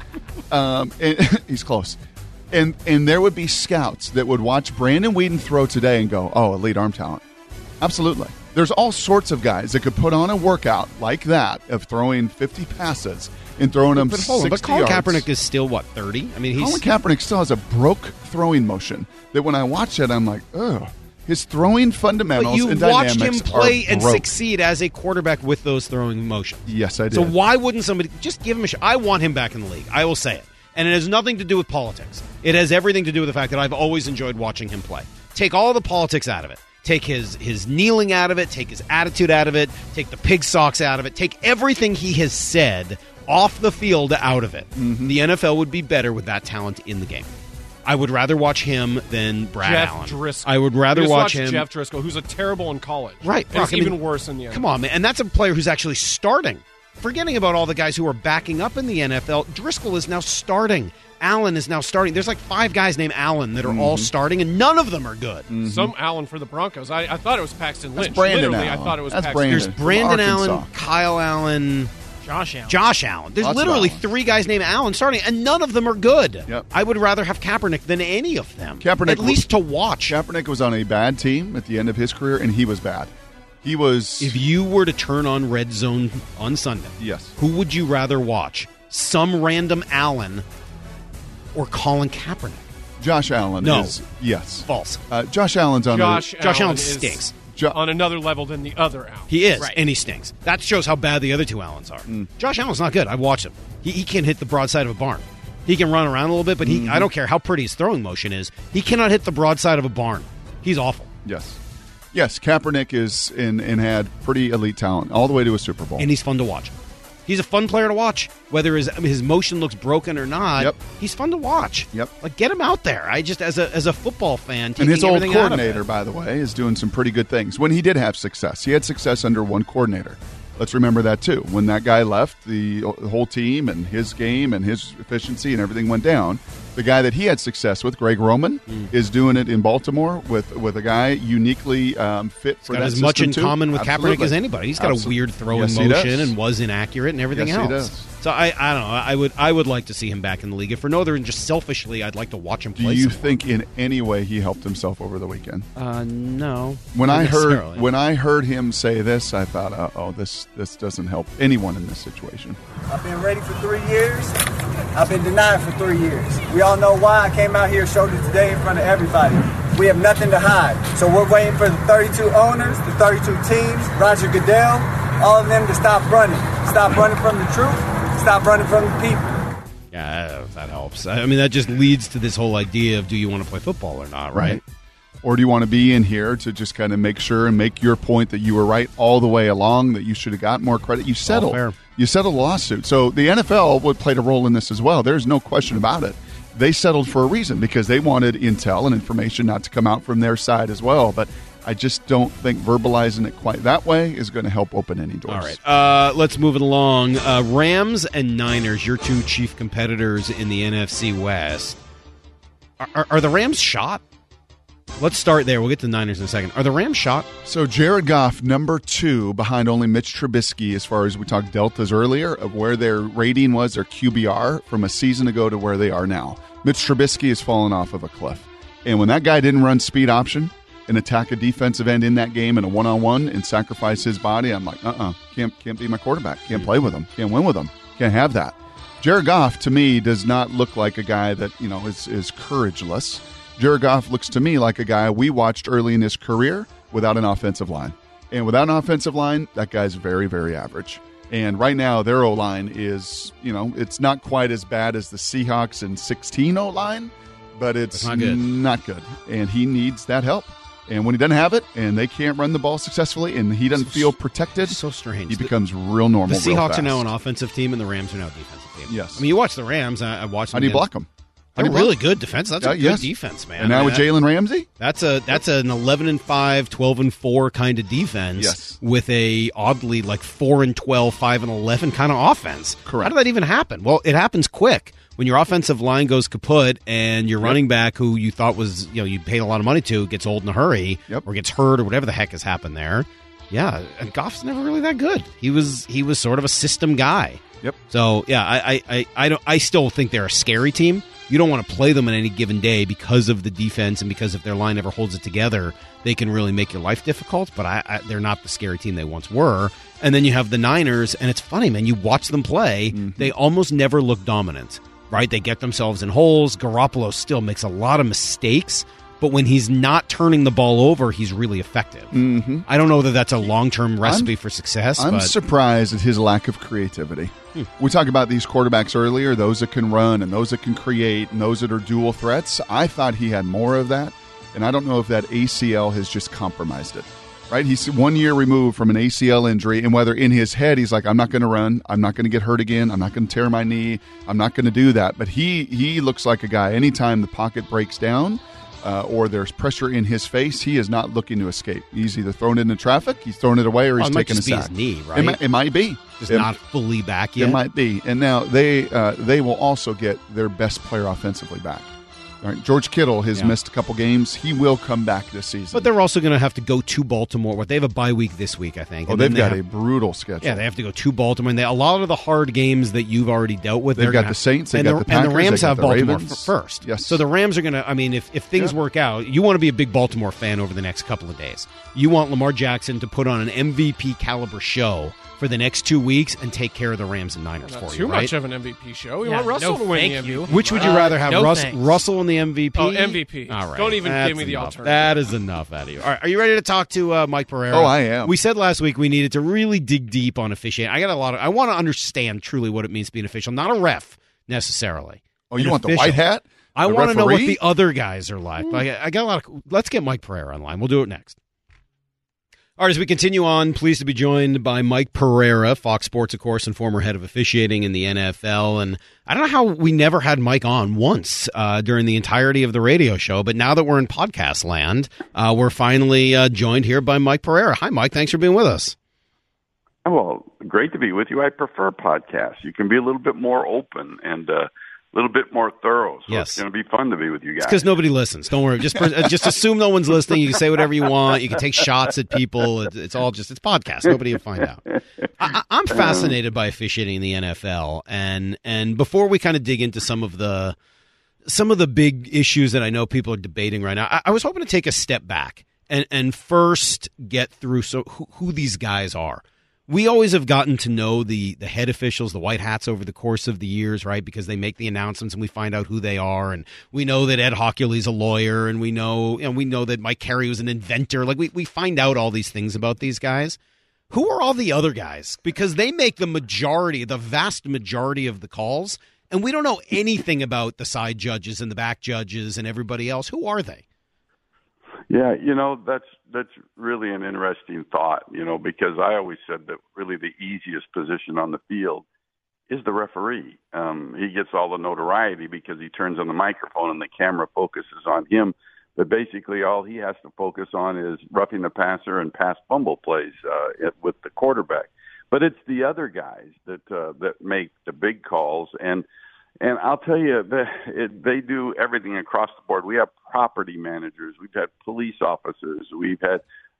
He's close. And there would be scouts that would watch Brandon Whedon throw today and go, oh, elite arm talent. Absolutely. There's all sorts of guys that could put on a workout like that of throwing 50 passes and throwing them 60 yards. But Colin Kaepernick is still, 30? I mean, Colin Kaepernick still has a broke throwing motion that when I watch it, I'm like, ugh. His throwing fundamentals and dynamics are But you watched him play and broke. succeed as a quarterback with those throwing motions. Yes, I did. So why wouldn't somebody just give him a shot? I want him back in the league. I will say it. And it has nothing to do with politics. It has everything to do with the fact that I've always enjoyed watching him play. Take all the politics out of it. Take his kneeling out of it. Take his attitude out of it. Take the pig socks out of it. Take everything he has said off the field out of it. Mm-hmm. The NFL would be better with that talent in the game. I would rather watch him than Brad Allen. Driscoll. I would rather watch him. Jeff Driscoll, who's a terrible in college. Right. And it's even worse in the NFL. Come on, man. And that's a player who's actually starting. Forgetting about all the guys who are backing up in the NFL, Driscoll is now starting. Allen is now starting. There's like 5 guys named Allen that are all starting, and none of them are good. Mm-hmm. Some Allen for the Broncos. I thought it was Paxton Lynch. Brandon Literally, Allen. I thought it was That's Paxton. There's Brandon Allen, Kyle Allen, Josh Allen. There's Lots literally of Allens. 3 guys named Allen starting, and none of them are good. Yep. I would rather have Kaepernick than any of them. Kaepernick at least to watch. Kaepernick was on a bad team at the end of his career, and he was bad. He was. If you were to turn on Red Zone on Sunday, yes, who would you rather watch? Some random Allen or Colin Kaepernick? Josh Allen No. is. Yes. False. Josh Allen's on Josh Allen stinks. on another level than the other Allen. He is, Right. and he stinks. That shows how bad the other two Allens are. Josh Allen's not good. I've watched him. He can't hit the broadside of a barn. He can run around a little bit, but I don't care how pretty his throwing motion is. He cannot hit the broadside of a barn. He's awful. Yes, Kaepernick is and had pretty elite talent all the way to a Super Bowl. And he's fun to watch. He's a fun player to watch. Whether his motion looks broken or not, he's fun to watch. Like, get him out there. I just, as a football fan, and his old everything out of coordinator, it. by the way, is doing some pretty good things. When he did have success, he had success under one coordinator. Let's remember that, too. When that guy left, the whole team and his game and his efficiency and everything went down. The guy that he had success with, Greg Roman, is doing it in Baltimore with a guy uniquely fit for that as much in system, too. common with Absolutely. Kaepernick as anybody. He's got a weird throwing Yes, he motion does. and was inaccurate and everything Yes, else. he does. So I don't know. I would like to see him back in the league. If for no other than just selfishly, I'd like to watch him Do play. you some think in any way he helped himself over the weekend? more. No. When Not I necessarily. heard him say this, I thought, this doesn't help anyone in this situation. I've been ready for 3 years. I've been denied for 3 years. We all know why. I came out here, showed it today in front of everybody. We have nothing to hide. So we're waiting for the 32 owners, the 32 teams, Roger Goodell, all of them to stop running. Stop running from the truth. Stop running from the people. Yeah, that helps. I mean, that just leads to this whole idea of, do you want to play football or not, right? Or do you want to be in here to just kind of make sure and make your point that you were right all the way along, that you should have got more credit? You settled. fair. You settled a lawsuit. So the NFL would play a role in this as well. There's no question about it. They settled for a reason because they wanted intel and information not to come out from their side as well. But I just don't think verbalizing it quite that way is going to help open any doors. All right, let's move it along. Rams and Niners, your two chief competitors in the NFC West. Are the Rams shot? Let's start there. We'll get to the Niners in a second. Are the Rams shot? So Jared Goff, number 2, behind only Mitch Trubisky, as far as we talked deltas earlier, of where their rating was, their QBR, from a season ago to where they are now. Mitch Trubisky has fallen off of a cliff. And when that guy didn't run speed option and attack a defensive end in that game in a one-on-one and sacrifice his body, I'm like, can't be my quarterback. Can't play with him. Can't win with him. Can't have that. Jared Goff, to me, does not look like a guy that, is courageless. Jared Goff looks to me like a guy we watched early in his career without an offensive line. And without an offensive line, that guy's very, very average. And right now, their O-line is, it's not quite as bad as the Seahawks in 16 O-line, but it's not good. And he needs that help. And when he doesn't have it, and they can't run the ball successfully, and he doesn't feel protected, so strange. He becomes real normal. The Seahawks are now an offensive team, and the Rams are now a defensive team. Yes. I mean, you watch the Rams. I watched them. How do you block them? They're really good defense. That's a good defense, man. And now with Jalen Ramsey? That's an 11-5, 12-4 kind of defense with a oddly like 4-12, 5-11 kind of offense. Correct. How did that even happen? Well, it happens quick. When your offensive line goes kaput and your running back, who you thought was, you paid a lot of money to, gets old in a hurry or gets hurt or whatever the heck has happened there. Yeah, and Goff's never really that good. He was sort of a system guy. Yep. So yeah, I still think they're a scary team. You don't want to play them on any given day because of the defense and because if their line ever holds it together, they can really make your life difficult. But they're not the scary team they once were. And then you have the Niners, and it's funny, man. You watch them play; they almost never look dominant, right? They get themselves in holes. Garoppolo still makes a lot of mistakes, but when he's not turning the ball over, he's really effective. Mm-hmm. I don't know that that's a long-term recipe for success. I'm surprised at his lack of creativity. We talked about these quarterbacks earlier, those that can run and those that can create and those that are dual threats. I thought he had more of that, and I don't know if that ACL has just compromised it. Right? He's 1 year removed from an ACL injury, and whether in his head he's like, I'm not going to run, I'm not going to get hurt again, I'm not going to tear my knee, I'm not going to do that. But he looks like a guy, anytime the pocket breaks down, or there's pressure in his face, he is not looking to escape. He's either thrown it into traffic, he's thrown it away, or he's taking a sack. His knee, right? It might be. Just not fully back yet. It might be. And now they will also get their best player offensively back. All right, George Kittle has missed a couple games. He will come back this season. But they're also going to have to go to Baltimore. They have a bye week this week, I think. Oh, they've got a brutal schedule. Yeah, they have to go to Baltimore. And a lot of the hard games that you've already dealt with. They've got the Saints, they've got the Packers, and the Rams have Baltimore Ravens. first. Yes. So the Rams are going to, if things work out, you want to be a big Baltimore fan over the next couple of days. You want Lamar Jackson to put on an MVP caliber show for the next 2 weeks and take care of the Rams and Niners Not for too you, right? much of an MVP show. We Yeah, want Russell to win the thank MVP. you. Which would you rather have, no thanks. Russell in the MVP? Oh, MVP. All right. Don't even That's give me the enough. alternative. That is enough out of you. All right. Are you ready to talk to Mike Pereira? Oh, I am. We said last week we needed to really dig deep on officiating. I want to understand truly what it means to be an official, not a ref necessarily. Oh, you An want the official. white hat? I The want to know what referee? the other guys are like. I got a lot of. Let's get Mike Pereira online. We'll do it next. All right, as we continue on, pleased to be joined by Mike Pereira, Fox Sports, of course, and former head of officiating in the NFL. And I don't know how we never had Mike on once during the entirety of the radio show, but now that we're in podcast land, we're finally joined here by Mike Pereira. Hi, Mike. Thanks for being with us. Well, great to be with you. I prefer podcasts. You can be a little bit more open and a little bit more thorough. So Yes. It's going to be fun to be with you guys. Because nobody listens. Don't worry. Just assume no one's listening. You can say whatever you want. You can take shots at people. It's all just, it's podcast. Nobody will find out. I'm fascinated by officiating in the NFL. And before we kind of dig into some of the big issues that I know people are debating right now, I was hoping to take a step back and first get through who these guys are. We always have gotten to know the head officials, the white hats, over the course of the years, right? Because they make the announcements and we find out who they are, and we know that Ed Hockley's a lawyer, and we know that Mike Carey was an inventor. Like we find out all these things about these guys. Who are all the other guys? Because they make the vast majority of the calls, and we don't know anything about the side judges and the back judges and everybody else. Who are they? Yeah, that's really an interesting thought, because I always said that really the easiest position on the field is the referee. He gets all the notoriety because he turns on the microphone and the camera focuses on him. But basically all he has to focus on is roughing the passer and pass fumble plays with the quarterback. But it's the other guys that make the big calls. And I'll tell you, they do everything across the board. We have property managers. We've had police officers. We've had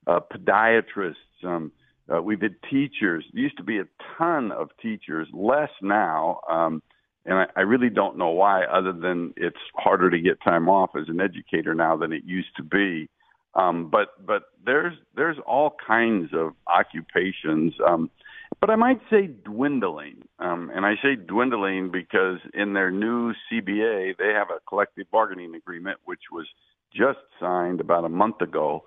podiatrists. We've had teachers. There used to be a ton of teachers, less now. And I really don't know why, other than it's harder to get time off as an educator now than it used to be. But there's all kinds of occupations. But I might say dwindling. And I say dwindling because in their new CBA, they have a collective bargaining agreement, which was just signed about a month ago.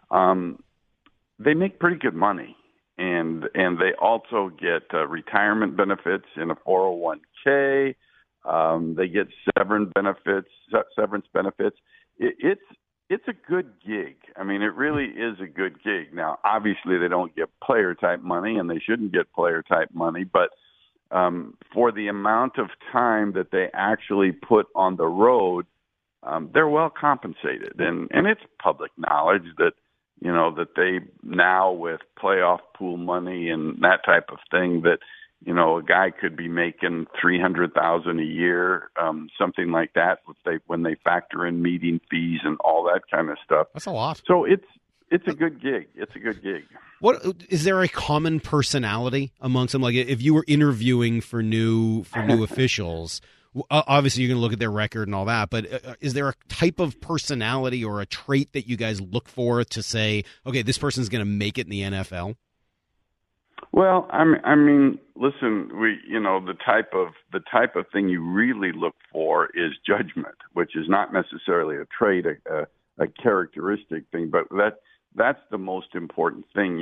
They make pretty good money. And they also get retirement benefits in a 401k. They get severance benefits. It's a good gig. I mean, it really is a good gig. Now, obviously, they don't get player-type money, and they shouldn't get player-type money. But for the amount of time that they actually put on the road, they're well compensated. And it's public knowledge that, that they now with playoff pool money and that type of thing that, a guy could be making $300,000 a year, something like that, when they factor in meeting fees and all that kind of stuff. That's a lot. So it's a good gig. It's a good gig. What is there a common personality amongst them? Like if you were interviewing for new officials, obviously you're going to look at their record and all that. But is there a type of personality or a trait that you guys look for to say, okay, this person's going to make it in the NFL? Well, I mean, listen, the type of thing you really look for is judgment, which is not necessarily a trait, a characteristic thing, but that's the most important thing.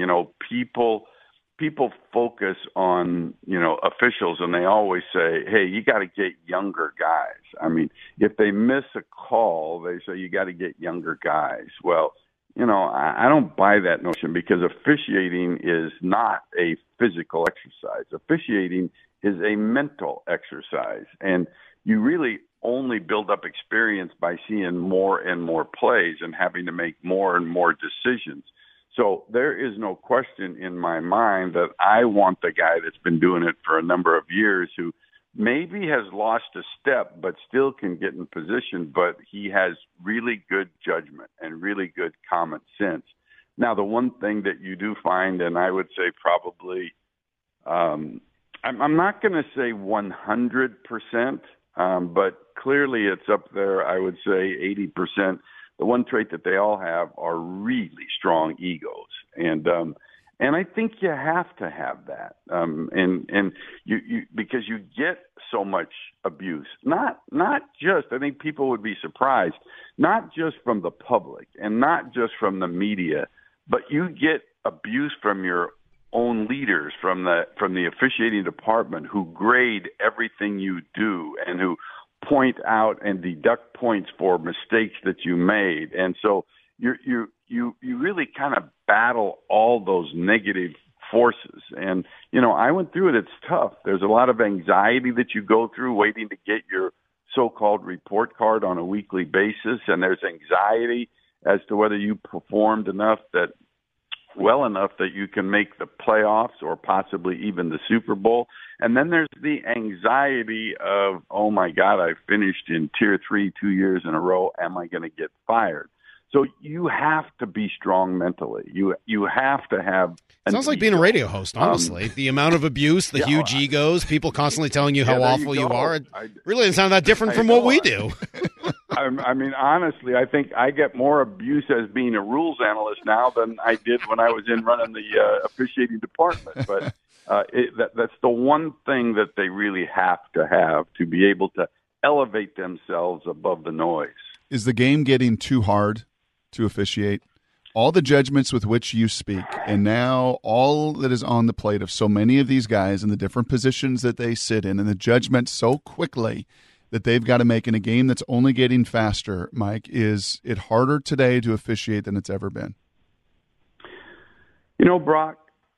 People focus on, officials, and they always say, hey, you got to get younger guys. I mean, if they miss a call, they say you got to get younger guys. Well, I don't buy that notion because officiating is not a physical exercise. Officiating is a mental exercise. And you really only build up experience by seeing more and more plays and having to make more and more decisions. So there is no question in my mind that I want the guy that's been doing it for a number of years who maybe has lost a step but still can get in position, but he has really good judgment and really good common sense. Now, the one thing that you do find, and I would say probably, I'm not going to say 100%, but clearly it's up there, I would say 80%. The one trait that they all have are really strong egos. And And I think you have to have that, and you because you get so much abuse. Not just, I think people would be surprised, not just from the public and not just from the media, but you get abuse from your own leaders, from the officiating department, who grade everything you do and who point out and deduct points for mistakes that you made, and so you really kind of battle all those negative forces. And, I went through it. It's tough. There's a lot of anxiety that you go through waiting to get your so-called report card on a weekly basis. And there's anxiety as to whether you performed well enough that you can make the playoffs or possibly even the Super Bowl. And then there's the anxiety of, oh my God, I finished in Tier 3 2 years in a row. Am I going to get fired? So you have to be strong mentally. You have to have. Sounds like being a radio host, honestly. The amount of abuse, the huge egos, people constantly telling you how awful you are. It really doesn't sound that different from what we do. I mean, honestly, I think I get more abuse as being a rules analyst now than I did when I was in running the officiating department. But that's the one thing that they really have to be able to elevate themselves above the noise. Is the game getting too hard to officiate? All the judgments with which you speak, and now all that is on the plate of so many of these guys and the different positions that they sit in, and the judgment so quickly that they've got to make in a game that's only getting faster, Mike, is it harder today to officiate than it's ever been? Brock,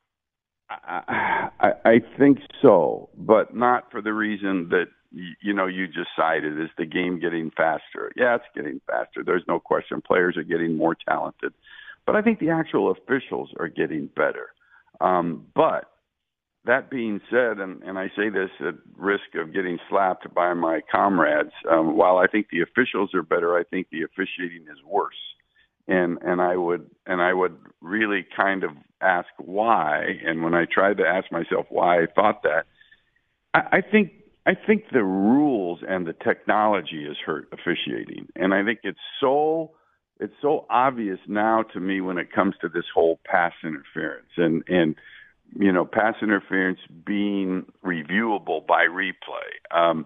I think so, but not for the reason that you just cited. Is the game getting faster? Yeah, it's getting faster. There's no question. Players are getting more talented. But I think the actual officials are getting better. But that being said, and I say this at risk of getting slapped by my comrades, while I think the officials are better, I think the officiating is worse. And I would really kind of ask why. And when I tried to ask myself why I thought that, I think the rules and the technology has hurt officiating. And I think it's so obvious now to me when it comes to this whole pass interference and pass interference being reviewable by replay.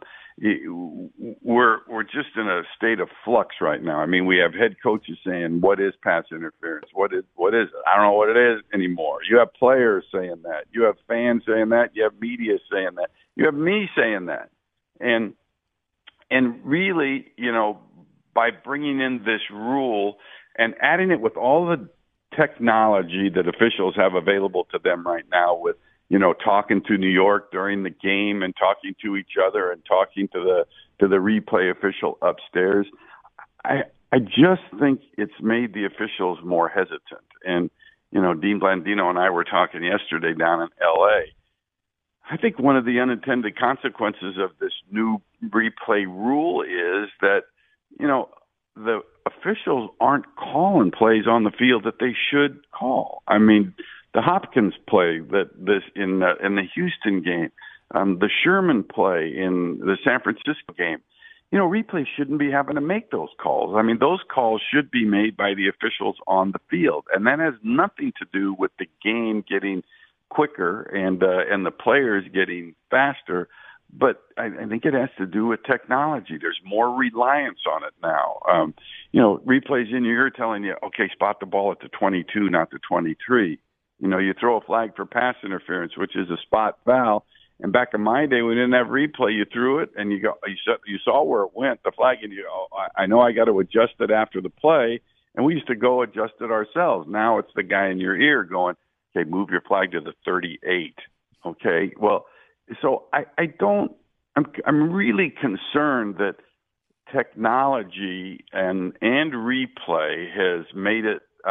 We're just in a state of flux right now. I mean, we have head coaches saying, what is pass interference? What is it? I don't know what it is anymore. You have players saying that. You have fans saying that. You have media saying that. You have me saying that. And really, by bringing in this rule and adding it with all the technology that officials have available to them right now with, talking to New York during the game and talking to each other and talking to the replay official upstairs, I just think it's made the officials more hesitant. And, Dean Blandino and I were talking yesterday down in L.A. I think one of the unintended consequences of this new replay rule is that, the officials aren't calling plays on the field that they should call. I mean, the Hopkins play in the Houston game, the Sherman play in the San Francisco game, replays shouldn't be having to make those calls. I mean, those calls should be made by the officials on the field, and that has nothing to do with the game getting quicker and the players getting faster. But I think it has to do with technology. There's more reliance on it now. Replays in your ear telling you, okay, spot the ball at the 22, not the 23. You throw a flag for pass interference, which is a spot foul. And back in my day, we didn't have replay. You threw it, and you saw where it went, the flag, and I know I got to adjust it after the play. And we used to go adjust it ourselves. Now it's the guy in your ear going, okay, move your flag to the 38. Okay, well. So I'm really concerned that technology and replay has made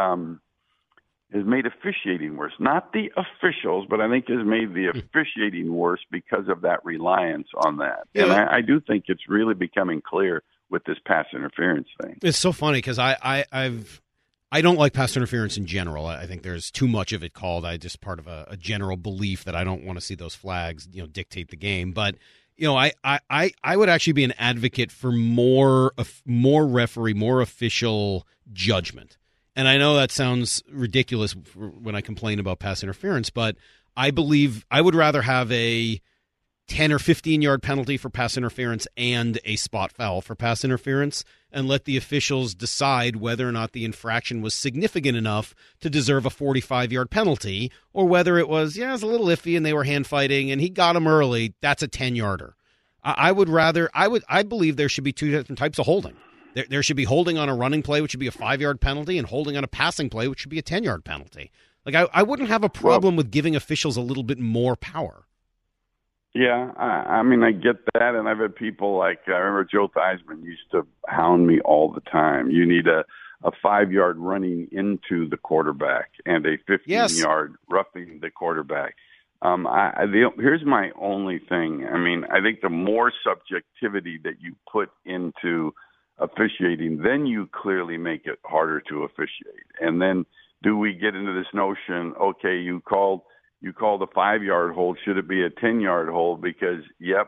officiating worse. Not the officials, but I think has made the officiating worse because of that reliance on that. Yeah. And I do think it's really becoming clear with this pass interference thing. It's so funny because I don't like pass interference in general. I think there's too much of it called. I just part of a general belief that I don't want to see those flags, dictate the game. But I would actually be an advocate for more referee, more official judgment. And I know that sounds ridiculous when I complain about pass interference, but I believe I would rather have a 10 or 15-yard penalty for pass interference and a spot foul for pass interference, and let the officials decide whether or not the infraction was significant enough to deserve a 45-yard penalty, or whether it was, it was a little iffy and they were hand fighting and he got him early. That's a 10-yarder. I believe there should be two different types of holding. There should be holding on a running play, which should be a 5-yard penalty, and holding on a passing play, which should be a 10-yard penalty. Like I wouldn't have a problem with giving officials a little bit more power. Yeah, I mean, I get that, and I've had people like, I remember Joe Theismann used to hound me all the time. You need a 5-yard running into the quarterback and a 15-yard roughing the quarterback. Here's my only thing. I mean, I think the more subjectivity that you put into officiating, then you clearly make it harder to officiate. And then do we get into this notion, okay, you called a 5-yard hold, should it be a 10-yard hold? Because,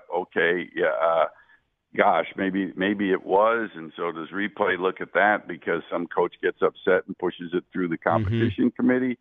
gosh, maybe it was, and so does replay look at that because some coach gets upset and pushes it through the competition committee?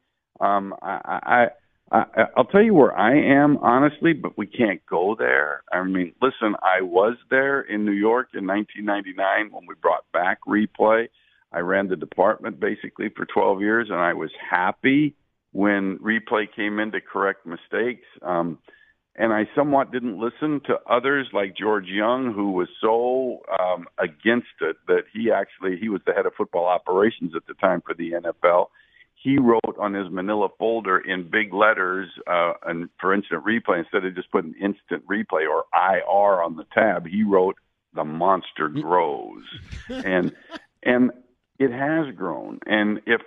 I'll tell you where I am, honestly, but we can't go there. I mean, listen, I was there in New York in 1999 when we brought back replay. I ran the department basically for 12 years, and I was happy when replay came in to correct mistakes. And I somewhat didn't listen to others like George Young, who was so against it that he was the head of football operations at the time for the NFL. He wrote on his manila folder in big letters, and for instant replay, instead of just putting instant replay or IR on the tab, he wrote "the monster grows," and it has grown. And if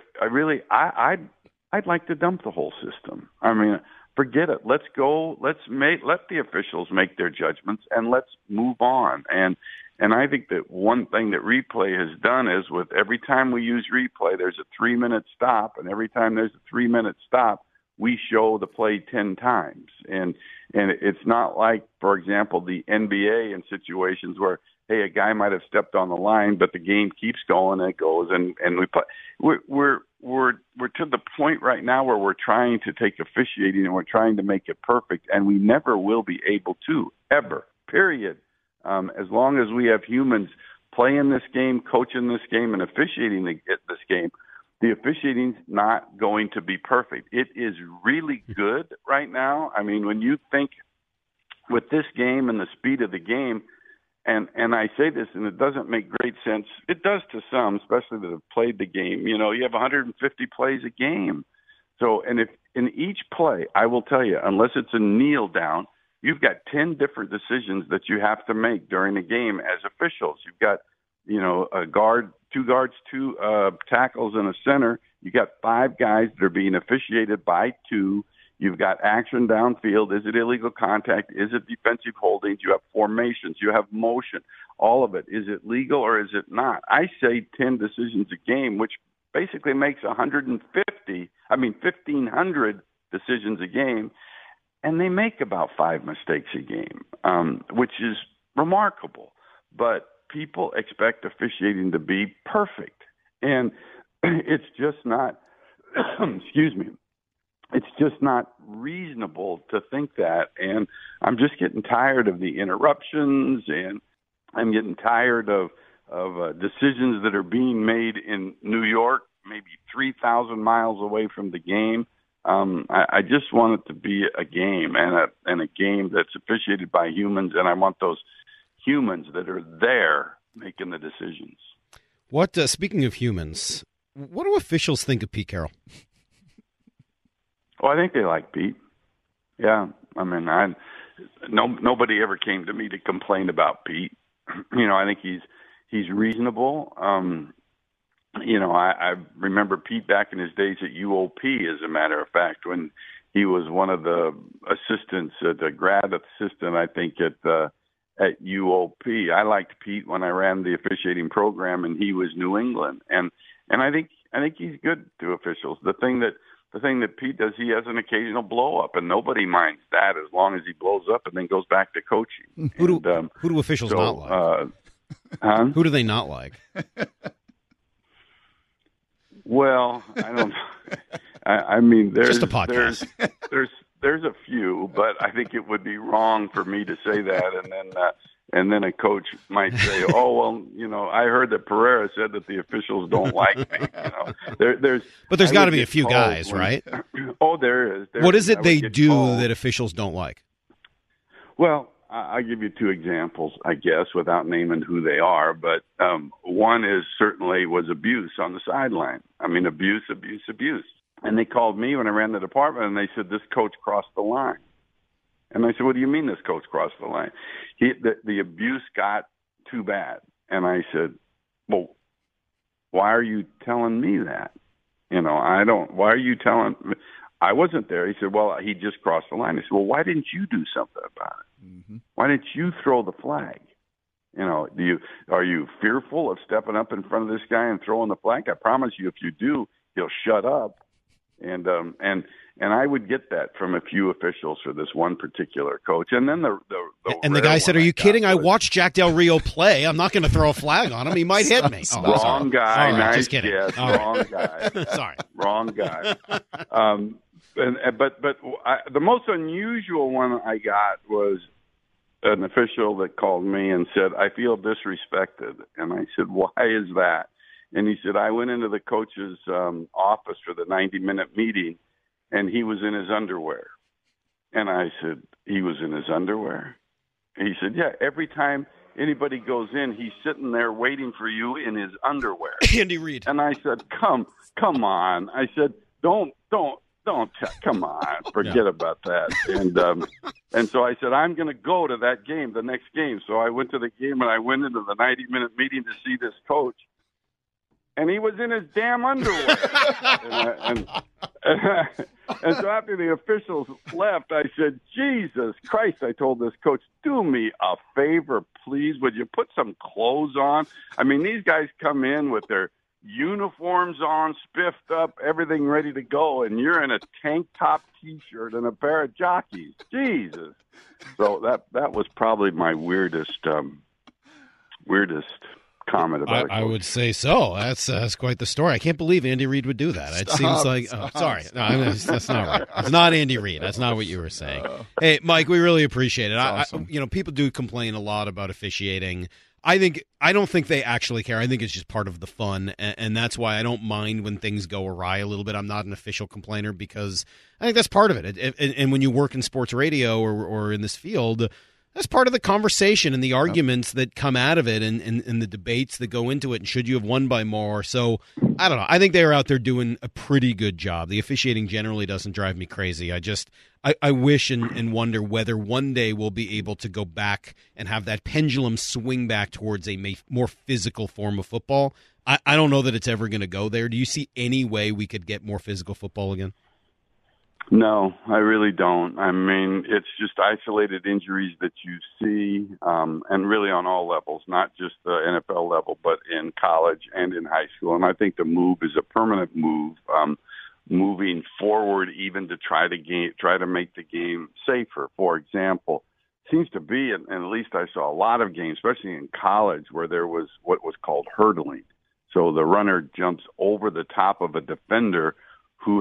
I'd like to dump the whole system. I mean, forget it. Let's go. Let the officials make their judgments, and let's move on. And I think that one thing that replay has done is with every time we use replay, there's a 3-minute stop, and every time there's a 3-minute stop, we show the play 10 times. And it's not like, for example, the NBA in situations where, hey, a guy might have stepped on the line, but the game keeps going and it goes, and we play. We're to the point right now where we're trying to take officiating and we're trying to make it perfect, and we never will be able to, ever, period. As long as we have humans playing this game, coaching this game, and officiating this game, the officiating's not going to be perfect. It is really good right now. I mean, when you think with this game and the speed of the game, and I say this, and it doesn't make great sense. It does to some, especially that have played the game. You know, you have 150 plays a game. So, and if in each play, I will tell you, unless it's a kneel down, you've got 10 different decisions that you have to make during the game as officials. You've got, a guard, 2 guards, 2 tackles, and a center. You got 5 guys that are being officiated by 2. You've got action downfield. Is it illegal contact? Is it defensive holdings? You have formations. You have motion. All of it. Is it legal or is it not? I say 10 decisions a game, which basically makes 1,500 decisions a game. And they make about 5 mistakes a game, which is remarkable. But people expect officiating to be perfect. And it's just not, excuse me, it's just not reasonable to think that. And I'm just getting tired of the interruptions, and I'm getting tired of decisions that are being made in New York, maybe 3,000 miles away from the game. I just want it to be a game and a game that's officiated by humans, and I want those humans that are there making the decisions. What? Speaking of humans, what do officials think of Pete Carroll? Well, I think they like Pete. Yeah, I mean, nobody ever came to me to complain about Pete. I think he's reasonable. I remember Pete back in his days at UOP, as a matter of fact, when he was one of the assistants, the grad assistant, I think, at UOP. I liked Pete when I ran the officiating program, and he was New England. And I think he's good to officials. The thing that Pete does, he has an occasional blow up, and nobody minds that as long as he blows up and then goes back to coaching. Who do officials not like? Who do they not like? Well, I don't know. I mean, there's just a podcast. There's a few, but I think it would be wrong for me to say that, and then a coach might say, "Oh, well, I heard that Pereira said that the officials don't like me." But there's got to be a few guys, right? Oh, there is. What is it they do that officials don't like? Well, I'll give you two examples, I guess, without naming who they are. But one was abuse on the sideline. I mean, abuse. And they called me when I ran the department, and they said, this coach crossed the line. And I said, what do you mean this coach crossed the line? The abuse got too bad. And I said, well, why are you telling me that? Why are you telling me? I wasn't there. He said, well, he just crossed the line. I said, well, why didn't you do something about it? Mm-hmm. Why didn't you throw the flag? Are you fearful of stepping up in front of this guy and throwing the flag? I promise you, if you do, he'll shut up. And I would get that from a few officials for this one particular coach. And then the guy said, "Are you kidding? I watched Jack Del Rio play. I'm not going to throw a flag on him. He might hit me." Wrong guy. Right, nice just kidding. guess. Wrong guy. Sorry. Wrong guy. But the most unusual one I got was an official that called me and said, "I feel disrespected." And I said, "Why is that?" And he said, I went into the coach's office for the 90-minute meeting, and he was in his underwear. And I said, he was in his underwear? And he said, yeah, every time anybody goes in, he's sitting there waiting for you in his underwear. Andy Reid. And I said, come on. I said, don't, come on, forget about that. And so I said, I'm going to go to that game, the next game. So I went to the game, and I went into the 90-minute meeting to see this coach. And he was in his damn underwear. and so after the officials left, I said, Jesus Christ, I told this coach, do me a favor, please. Would you put some clothes on? I mean, these guys come in with their uniforms on, spiffed up, everything ready to go, and you're in a tank top T-shirt and a pair of jockeys. Jesus. So that was probably my weirdest comment about it. I would say so. That's quite the story. I can't believe Andy Reid would do that. It seems like sorry. No, that's not right. It's not Andy Reid. That's not what you were saying. Hey, Mike, we really appreciate it. Awesome. People do complain a lot about officiating. I don't think they actually care. I think it's just part of the fun, and that's why I don't mind when things go awry a little bit. I'm not an official complainer because I think that's part of it. And when you work in sports radio or in this field, that's part of the conversation and the arguments that come out of it and the debates that go into it, and should you have won by more. So, I don't know. I think they're out there doing a pretty good job. The officiating generally doesn't drive me crazy. I wish and wonder whether one day we'll be able to go back and have that pendulum swing back towards a more physical form of football. I don't know that it's ever going to go there. Do you see any way we could get more physical football again? No, I really don't. I mean, it's just isolated injuries that you see, and really on all levels, not just the NFL level, but in college and in high school. And I think the move is a permanent move, moving forward, even to try to make the game safer. For example, seems to be, and at least I saw a lot of games, especially in college, where there was what was called hurdling. So the runner jumps over the top of a defender who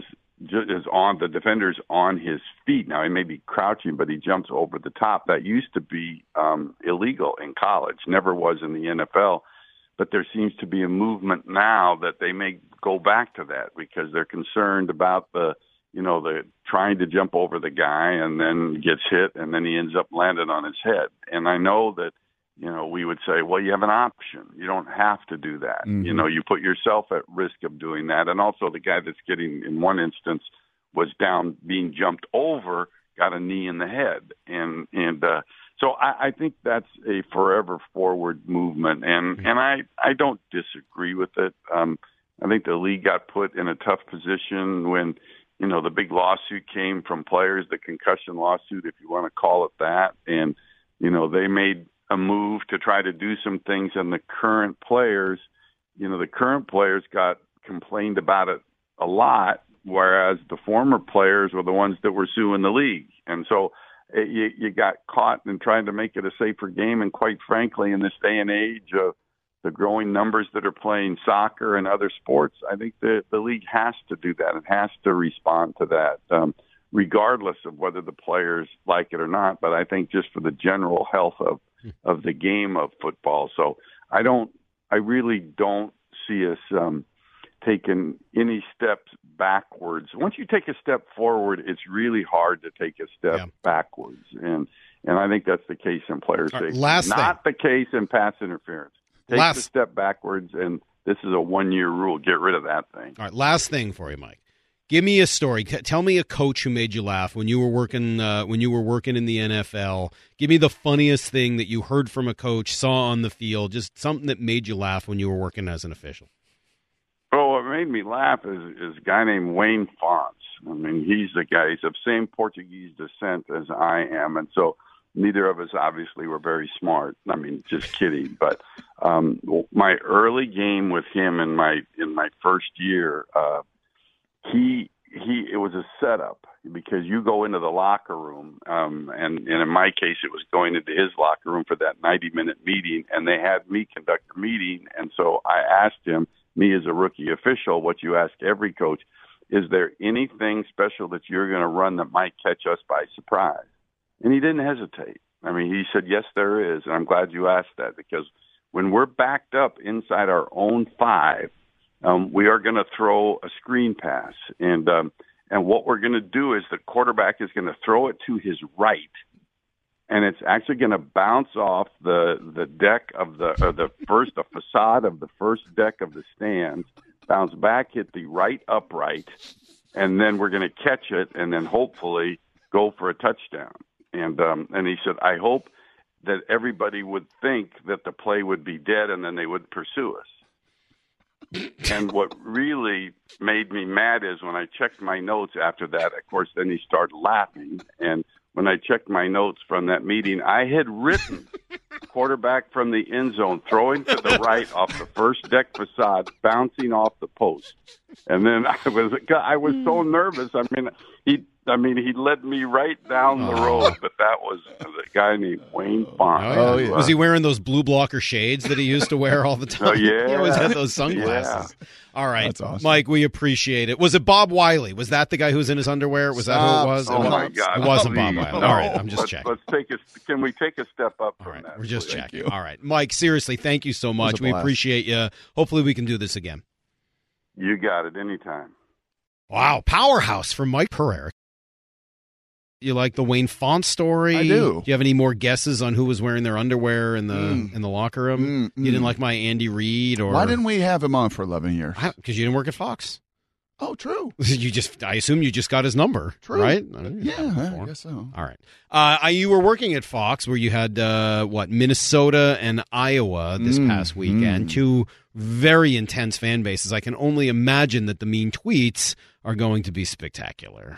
the defender's on his feet. Now, he may be crouching, but he jumps over the top. That used to be illegal in college, never was in the NFL. But there seems to be a movement now that they may go back to that because they're concerned about the trying to jump over the guy and then gets hit and then he ends up landing on his head. And I know that, we would say, well, you have an option. You don't have to do that. Mm-hmm. You put yourself at risk of doing that. And also the guy that's getting, in one instance, was down being jumped over, got a knee in the head. So I think that's a forever forward movement. And I don't disagree with it. I think the league got put in a tough position when, the big lawsuit came from players, the concussion lawsuit, if you want to call it that. And, they made a move to try to do some things, and the current players got complained about it a lot, whereas the former players were the ones that were suing the league. And so you got caught in trying to make it a safer game. And quite frankly, in this day and age of the growing numbers that are playing soccer and other sports, I think the league has to do that. It has to respond to that, regardless of whether the players like it or not. But I think just for the general health of the game of football. So I really don't see us taking any steps backwards. Once you take a step forward, it's really hard to take a step backwards. And I think that's the case in player safety. Not the case in pass interference. Take the step backwards, and this is a 1-year rule. Get rid of that thing. All right, last thing for you, Mike. Give me a story. Tell me a coach who made you laugh when you were working in the NFL. Give me the funniest thing that you heard from a coach, saw on the field, just something that made you laugh when you were working as an official. Oh, what made me laugh is a guy named Wayne Fonts. I mean, he's the guy. He's of same Portuguese descent as I am, and so neither of us obviously were very smart. I mean, just kidding. But my early game with him in my first year, it was a setup because you go into the locker room, and in my case, it was going into his locker room for that 90-minute meeting, and they had me conduct the meeting, and so I asked him, me as a rookie official, what you ask every coach, is there anything special that you're going to run that might catch us by surprise? And he didn't hesitate. I mean, he said, yes, there is. And I'm glad you asked that because when we're backed up inside our own 5, we are going to throw a screen pass. And what we're going to do is the quarterback is going to throw it to his right. And it's actually going to bounce off the deck of the facade of the first deck of the stands, bounce back, hit the right upright, and then we're going to catch it and then hopefully go for a touchdown. And he said, I hope that everybody would think that the play would be dead and then they would pursue us. And what really made me mad is when I checked my notes after that, of course, then he started laughing. And when I checked my notes from that meeting, I had written quarterback from the end zone, throwing to the right off the first deck facade, bouncing off the post. And then I was so nervous. I mean, he led me right down the road, but that was the guy named Wayne Fonts. Oh, yeah. Was he wearing those blue blocker shades that he used to wear all the time? Oh, yeah. He always had those sunglasses. Yeah. All right, That's awesome. Mike, we appreciate it. Was it Bob Wiley? Was that the guy who was in his underwear? Was that who it was? Oh, my God. It wasn't Bob Wiley. All right, I'm just checking. Can we take a step up from that? We're just please? checking. All right, Mike, seriously, thank you so much. We blast. appreciate you. Hopefully we can do this again. You got it anytime. Wow, powerhouse from Mike Pereira. You like the Wayne Fonts story? I do. Do you have any more guesses on who was wearing their underwear in the locker room? You didn't like my Andy Reid, or why didn't we have him on for 11 years? Because you didn't work at Fox. Oh, true. I assume you just got his number, True. right? Yeah, I guess so. All right. You were working at Fox where you had, Minnesota and Iowa this past weekend. 2 very intense fan bases. I can only imagine that the mean tweets are going to be spectacular.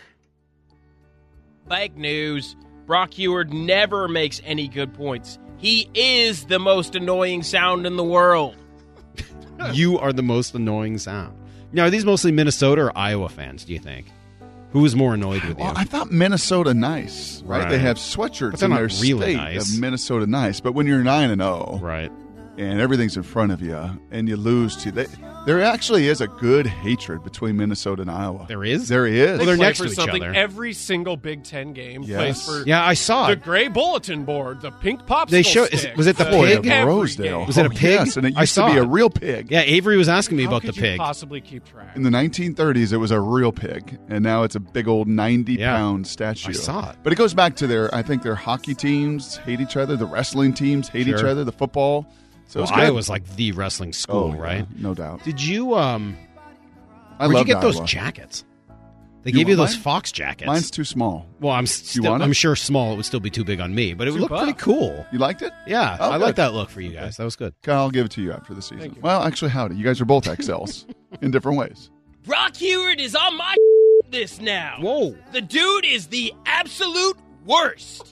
Fake news. Brock Huard never makes any good points. He is the most annoying sound in the world. You are the most annoying sound. Now, are these mostly Minnesota or Iowa fans, do you think? Who was more annoyed with you? Well, I thought Minnesota nice, right? They have sweatshirts in their really state nice. of Minnesota nice. But when you're 9-0, right, and everything's in front of you, and you lose to there actually is a good hatred between Minnesota and Iowa. There is? There is. They they're play next for to each something. other. Every single Big Ten game plays for I saw the it. gray bulletin board, the pink popsicle They show. stick. Was it the Boy, pig? at Rosedale. Was it a pig? Yes, and it I used to saw be a it. real pig. Yeah, Avery was asking me How about could the pig. you possibly keep track? In the 1930s, it was a real pig, and now it's a big old 90-pound statue. I saw it. But it goes back to I think their hockey teams hate each other, the wrestling teams hate each other, the football. So it's good. Iowa's like the wrestling school, yeah, right? No doubt. Did you where'd I you love get those Iowa. jackets? They You gave you want those mine? Fox jackets. Mine's too small. Well, want it? I'm sure small. It would still be too big on me, but it would look $2. pretty cool. You liked it? Yeah, Oh, I good. like that look for you guys. That was good. Kyle, I'll give it to you after the season. Thank you. Well, actually, howdy. You guys are both XLs in different ways. Brock Huard is on my this now. Whoa. The dude is the absolute worst.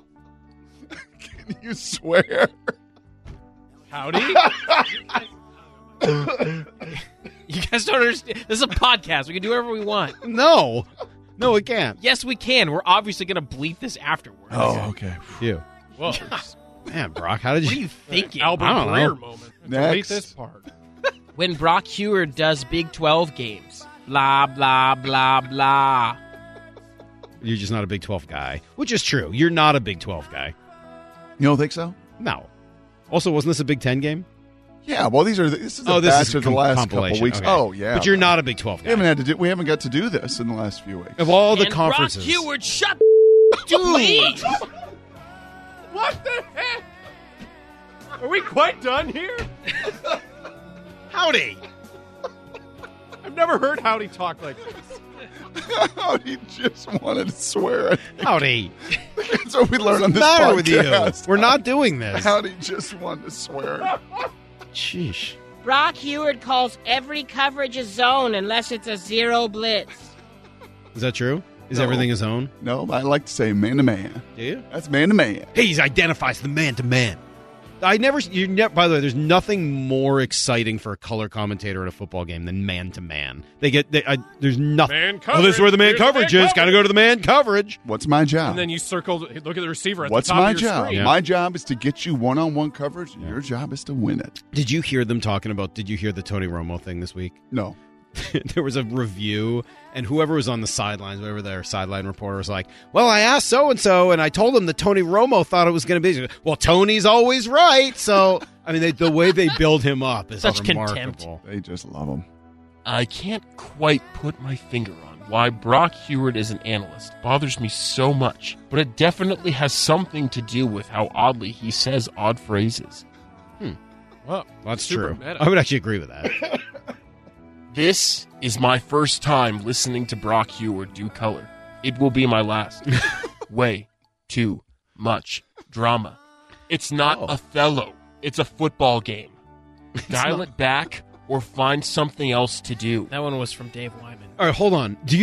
Can you swear? Howdy. You guys don't understand. This is a podcast. We can do whatever we want. No, it can't. Yes, we can. We're obviously going to bleep this afterwards. Oh, okay. You. Whoa. Man, Brock, how did What are you... you thinking? Albert I don't Breer know. moment. Next. Delete this part. When Brock Heward does Big 12 games. Blah, blah, blah, blah. You're just not a Big 12 guy, which is true. You're not a Big 12 guy. You don't think so? No. Also, wasn't this a Big 10 game? Yeah, well, this is a batch of the last couple compilation. weeks. Okay. Oh, yeah. But you're not a Big 12 guy. We haven't got to do this in the last few weeks. Of all the And conferences. Brock Heward, shut please. What the heck? Are we quite done here? Howdy. I've never heard Howdy talk like this. Howdy just wanted to swear. Howdy. That's what we learned on this What's the matter podcast. with you? We're not doing this. Howdy just wanted to swear. Sheesh. Brock Heward calls every coverage a zone unless it's a zero blitz. Is that true? Is No. everything his own? No, I like to say man-to-man. Do you? That's man-to-man. He identifies the man-to-man. By the way, there's nothing more exciting for a color commentator at a football game than man-to-man. There's nothing. Man Oh, this is where the man coverage. Here's coverage the man is. Got to go to the man coverage. What's my job? And then you look at the receiver at What's the top my of your job? screen. Yeah. My job is to get you one-on-one coverage. And your job is to win it. Did you hear them talking about, did you hear the Tony Romo thing this week? No. There was a review, and whoever was on the sidelines, whoever their sideline reporter was like, well, I asked so-and-so, and I told him that Tony Romo thought it was going to be. Well, Tony's always right. So, I mean, the way they build him up is Such remarkable. contempt. They just love him. I can't quite put my finger on why Brock Heward is an analyst. Bothers me so much, but it definitely has something to do with how oddly he says odd phrases. Well, That's super true. meta. I would actually agree with that. This is my first time listening to Brock Heward do color. It will be my last. Way too much drama. It's not Othello. It's a football game. Dial it back or find something else to do. That one was from Dave Wyman. All right, hold on. Do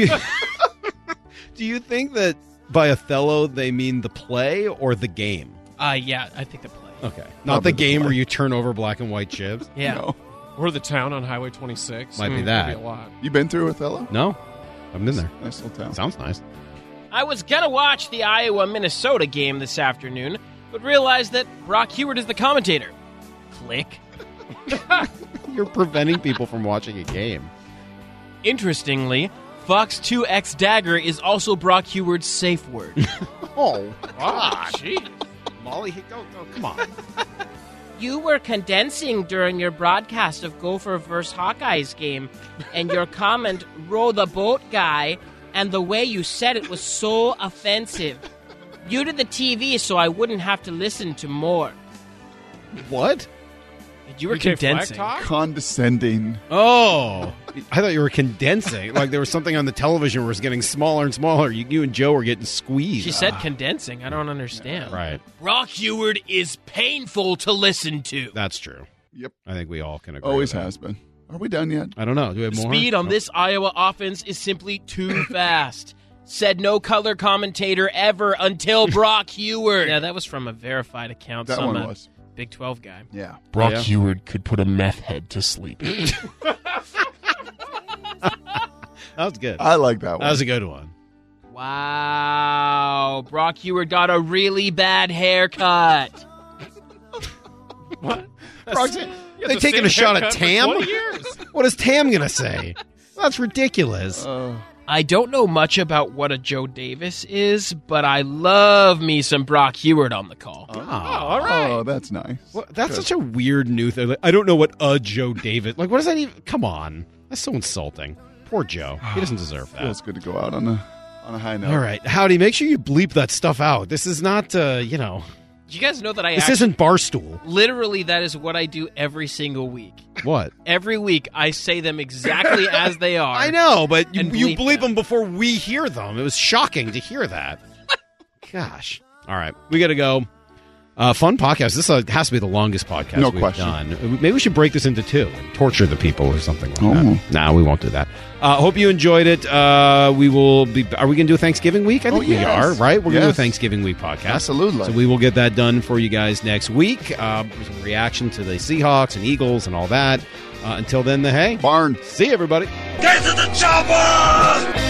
you think that by Othello they mean the play or the game? Yeah, I think the play. Okay. Not the game where you turn over black and white chips? Yeah. No. Or the town on Highway 26. Might be Could that. be a lot. You been through Othello? No. I've been there. Nice little town. Sounds nice. I was gonna watch the Iowa-Minnesota game this afternoon, but realized that Brock Heward is the commentator. Click. You're preventing people from watching a game. Interestingly, Fox 2X Dagger is also Brock Heward's safe word. Oh, Oh, gee. Molly, go, come on. You were condensing during your broadcast of Gopher vs. Hawkeyes game, and your comment, row the boat guy, and the way you said it was so offensive. Muted the TV so I wouldn't have to listen to more. What? You were BK Flag condensing. talk? Condescending. Oh, I thought you were condensing. Like there was something on the television where it was getting smaller and smaller. You and Joe were getting squeezed. She said condensing. I don't understand. Right. Brock Heward is painful to listen to. That's true. Yep. I think we all can agree. Always with that. has been. Are we done yet? I don't know. Do we have more? Speed on Nope. this Iowa offense is simply too fast. Said no color commentator ever until Brock Heward. Yeah, that was from a verified account. That Some one was. Big 12 guy. Yeah. Brock Yeah. Heward could put a meth head to sleep. That was good. I like that That one. was a good one. Wow. Brock Heward got a really bad haircut. What? They taking a shot at Tam? 20 years. What is Tam going to say? That's ridiculous. I don't know much about what a Joe Davis is, but I love me some Brock Heward on the call. all right. Oh, that's nice. Well, that's such a weird new thing. Like, I don't know what a Joe Davis. Like, what does that even? Come on, that's so insulting. Poor Joe. He doesn't deserve that. Feels good to go out on a high note. All right, Howdy. Make sure you bleep that stuff out. This is not, Do you guys know that This isn't Barstool. Literally, that is what I do every single week. What? Every week, I say them exactly as they are. I know, but you And bleep them before we hear them. It was shocking to hear that. Gosh. All right, we got to go. Fun podcast. This has to be the longest podcast No we've question. done. Maybe we should break this into two and torture the people or something like Oh. that. Nah, we won't do that. Hope you enjoyed it. We will be. Are we going to do a Thanksgiving week? I think we yes. are. Right? We're going to do a Yes. Thanksgiving week podcast. Absolutely. So we will get that done for you guys next week. Some reaction to the Seahawks and Eagles and all that. Until then, hey, Barn. See you, everybody. Get to the chopper!